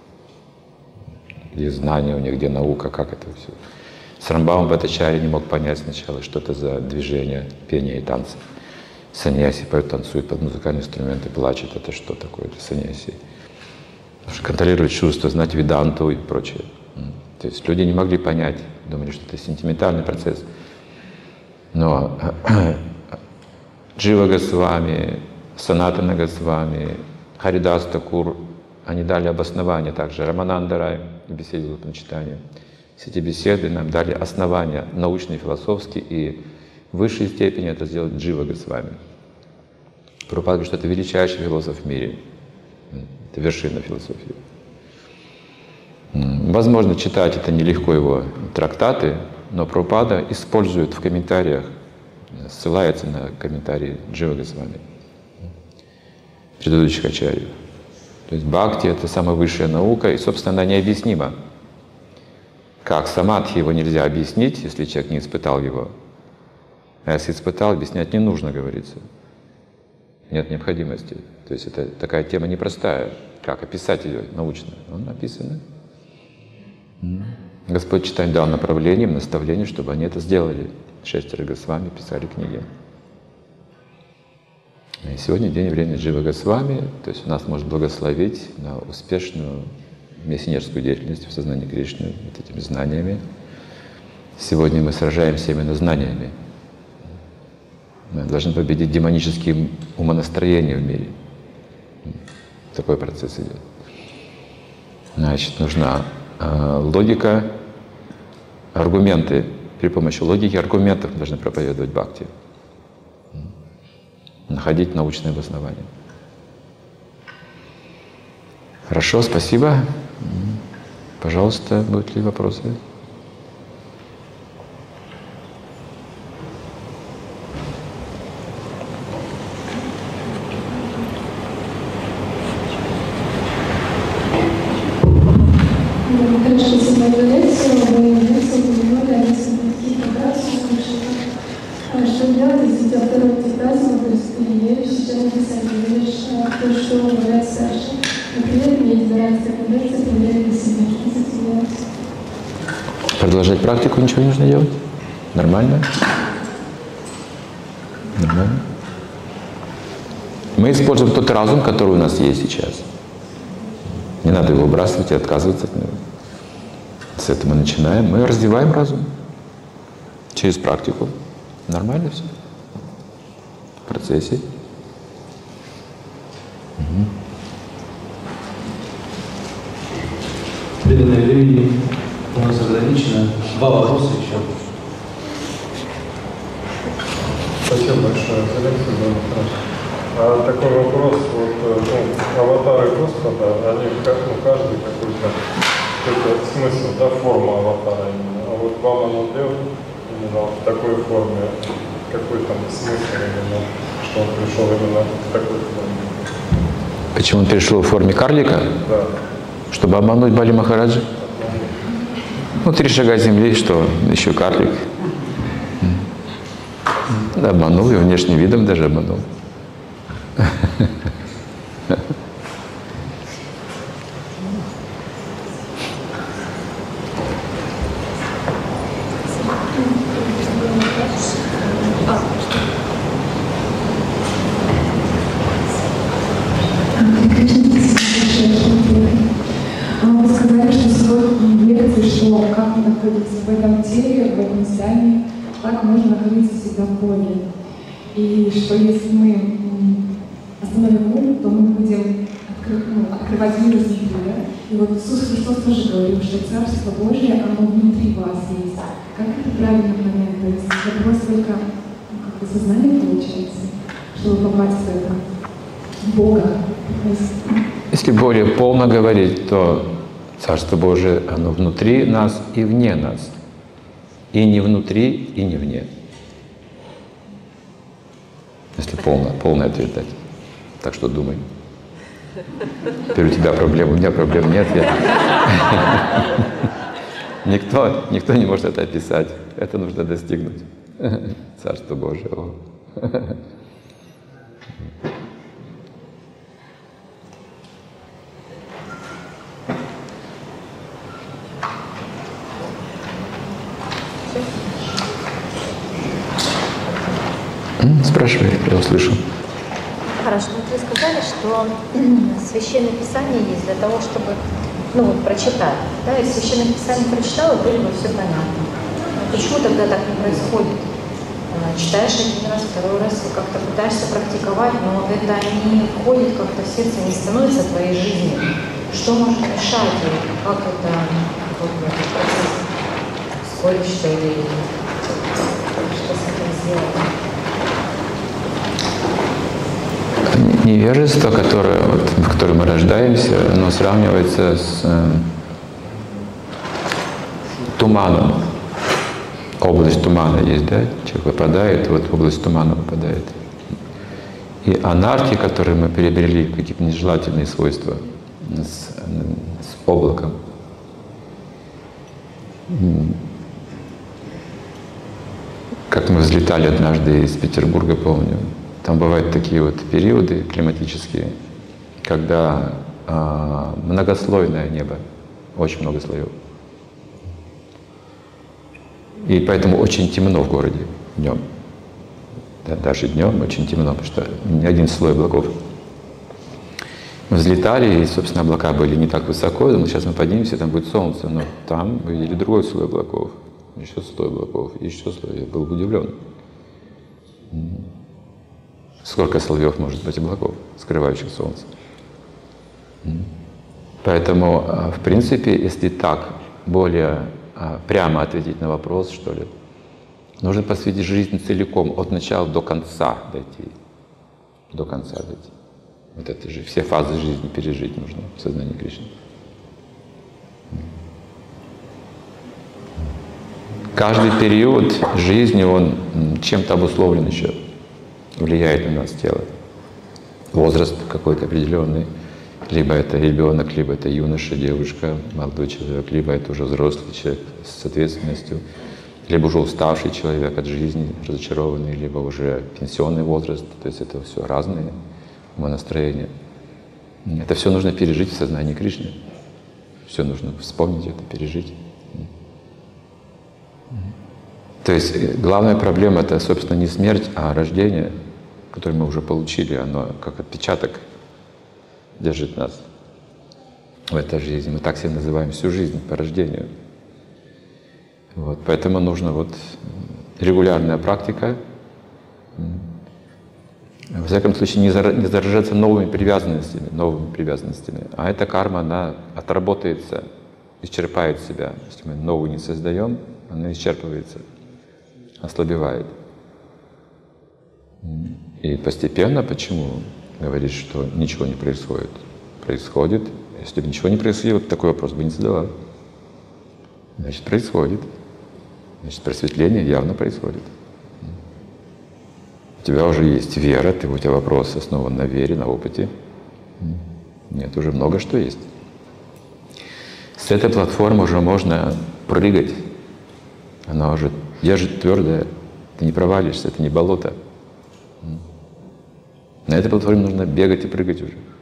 где знания у них, где наука, как это все. Срамбхава Бхаттачарья не мог понять сначала, что это за движение, пение и танцы. Саньяси поет, танцует под музыкальные инструменты, плачет. Это что такое? Это саньяси. Потому что контролировать чувства, знать веданту и прочее. То есть люди не могли понять, думали, что это сентиментальный процесс. Но Джива Госвами, Санатана Госвами, Харидас Такур, они дали обоснование также. Рамананда Рай в беседе Лапначитания. Все эти беседы нам дали основания научные, философские, и в высшей степени это сделать Джива Госвами. Прабхупада говорит, что это величайший философ в мире. Это вершина философии. Возможно, читать это нелегко, его трактаты, но Прабхупада использует в комментариях, ссылается на комментарии Джива Госвами, предыдущих ачарьев. То есть бхакти — это самая высшая наука, и, собственно, она необъяснима. Как самадхи, его нельзя объяснить, если человек не испытал его. А если испытал, объяснять не нужно, говорится. Нет необходимости. То есть это такая тема непростая. Как описать ее научно? Он написано. Господь Чайтанья дал направление, наставление, чтобы они это сделали. 6 Госвами писали книги. И сегодня день и время Джива Госвами, то есть нас может благословить на успешную миссионерскую деятельность в сознании Кришны, вот этими знаниями. Сегодня мы сражаемся именно знаниями. Мы должны победить демонические умонастроения в мире. Такой процесс идет. Значит, нужна логика, аргументы. При помощи логики и аргументов мы должны проповедовать бхакти. Находить научное обоснование. Хорошо, спасибо. Пожалуйста, будут ли вопросы? Что делать, если у тебя второй праздник, то есть ты едешь, сейчас написать, говоришь то, что говорят старшие. Например, мне не нравится конверсия, проверить для себя, что с этим делать. Продолжать практику, ничего не нужно делать? Нормально? Нормально? Мы используем тот разум, который у нас есть сейчас. Не надо его выбрасывать и отказываться от него. С этого мы начинаем. Мы развиваем разум через практику. Нормально все? В процессе. Преданное времени у нас ограничено. 2 вопроса еще. Спасибо большое за лекцию. Такой вопрос. Аватары Господа, они каждый какой-то смысл, да, форма аватара именно. А вот Ваманадев именно в такой форме, какой там смысл именно, что он пришел именно в такой форме? Почему он пришел в форме карлика? Да. Чтобы обмануть Бали Махараджа? 3 шага земли, что еще карлик. Да, обманул его внешним видом, даже обманул. Вы сказали, что сегодня в лекции шло, как находиться в этом теле, в этом здании, как можно находиться всегда в Боге. И что если мы остановим ум, то мы будем открывать мир изнутри. Да? И вот Иисус Христос тоже говорил, что Царство Божие, оно внутри вас есть. Как это правильно понять? То есть вопрос только сознания получается, чтобы попасть в это Бога. Если более полно говорить, то Царство Божие, оно внутри нас и вне нас. И не внутри, и не вне. Если полный ответ дать. Так что думай. Теперь у тебя проблем, у меня проблем нет. Никто не может это описать. Это нужно достигнуть. Царство Божие. Спрашивай, я услышу. Хорошо, вы сказали, что Священное Писание есть для того, чтобы ну вот прочитать, да, из Священных Писаний прочитала, вроде бы все понятно. Но почему тогда так не происходит? Читаешь один раз, второй раз, и как-то пытаешься практиковать, но это не входит как-то в сердце, не становится твоей жизнью. Что может мешать, и как это вот этот процесс? Спорить, что ли, что с этим сделать? Невежество, которое, вот, в котором мы рождаемся, оно сравнивается с туманом. Область тумана есть, да? Человек выпадает, вот в область тумана выпадает. И анархия, которую мы приобрели, какие-то нежелательные свойства с облаком, как мы взлетали однажды из Петербурга, помню, там бывают такие вот периоды климатические, когда многослойное небо, очень много слоев. И поэтому очень темно в городе днем. Да, даже днем очень темно, потому что не один слой облаков. Мы взлетали, и, собственно, облака были не так высоко. Я думал, сейчас мы поднимемся, там будет солнце. Но там мы видели другой слой облаков, еще слой облаков, еще слой. Я был удивлен. Сколько слоев может быть облаков, скрывающих солнце? Поэтому, в принципе, если так более прямо ответить на вопрос, что ли, нужно посвятить жизнь целиком, от начала до конца дойти. До конца дойти. Вот это же все фазы жизни пережить нужно в сознании Кришны. Каждый период жизни, он чем-то обусловлен еще, влияет на нас тело. Возраст какой-то определенный. Либо это ребенок, либо это юноша, девушка, молодой человек, либо это уже взрослый человек с ответственностью, либо уже уставший человек от жизни, разочарованный, либо уже пенсионный возраст. То есть это все разные умонастроения. Это все нужно пережить в сознании Кришны. Все нужно вспомнить это, пережить. То есть главная проблема — это, собственно, не смерть, а рождение, которое мы уже получили. Оно как отпечаток держит нас в этой жизни. Мы так себя называем всю жизнь по рождению. Вот. Поэтому нужна вот регулярная практика. Во всяком случае, не заражаться новыми привязанностями. А эта карма, она отработается, исчерпает себя. Если мы новую не создаем, она исчерпывается, ослабевает. И постепенно, почему говорит, что ничего не происходит? Происходит. Если бы ничего не происходило, такой вопрос бы не задавал. Значит, происходит. Значит, просветление явно происходит. У тебя уже есть вера, у тебя вопрос основан на вере, на опыте. Нет, уже много что есть. С этой платформы уже можно прыгать. Она уже держит твердое. Ты не провалишься, это не болото. На этой платформе нужно бегать и прыгать уже.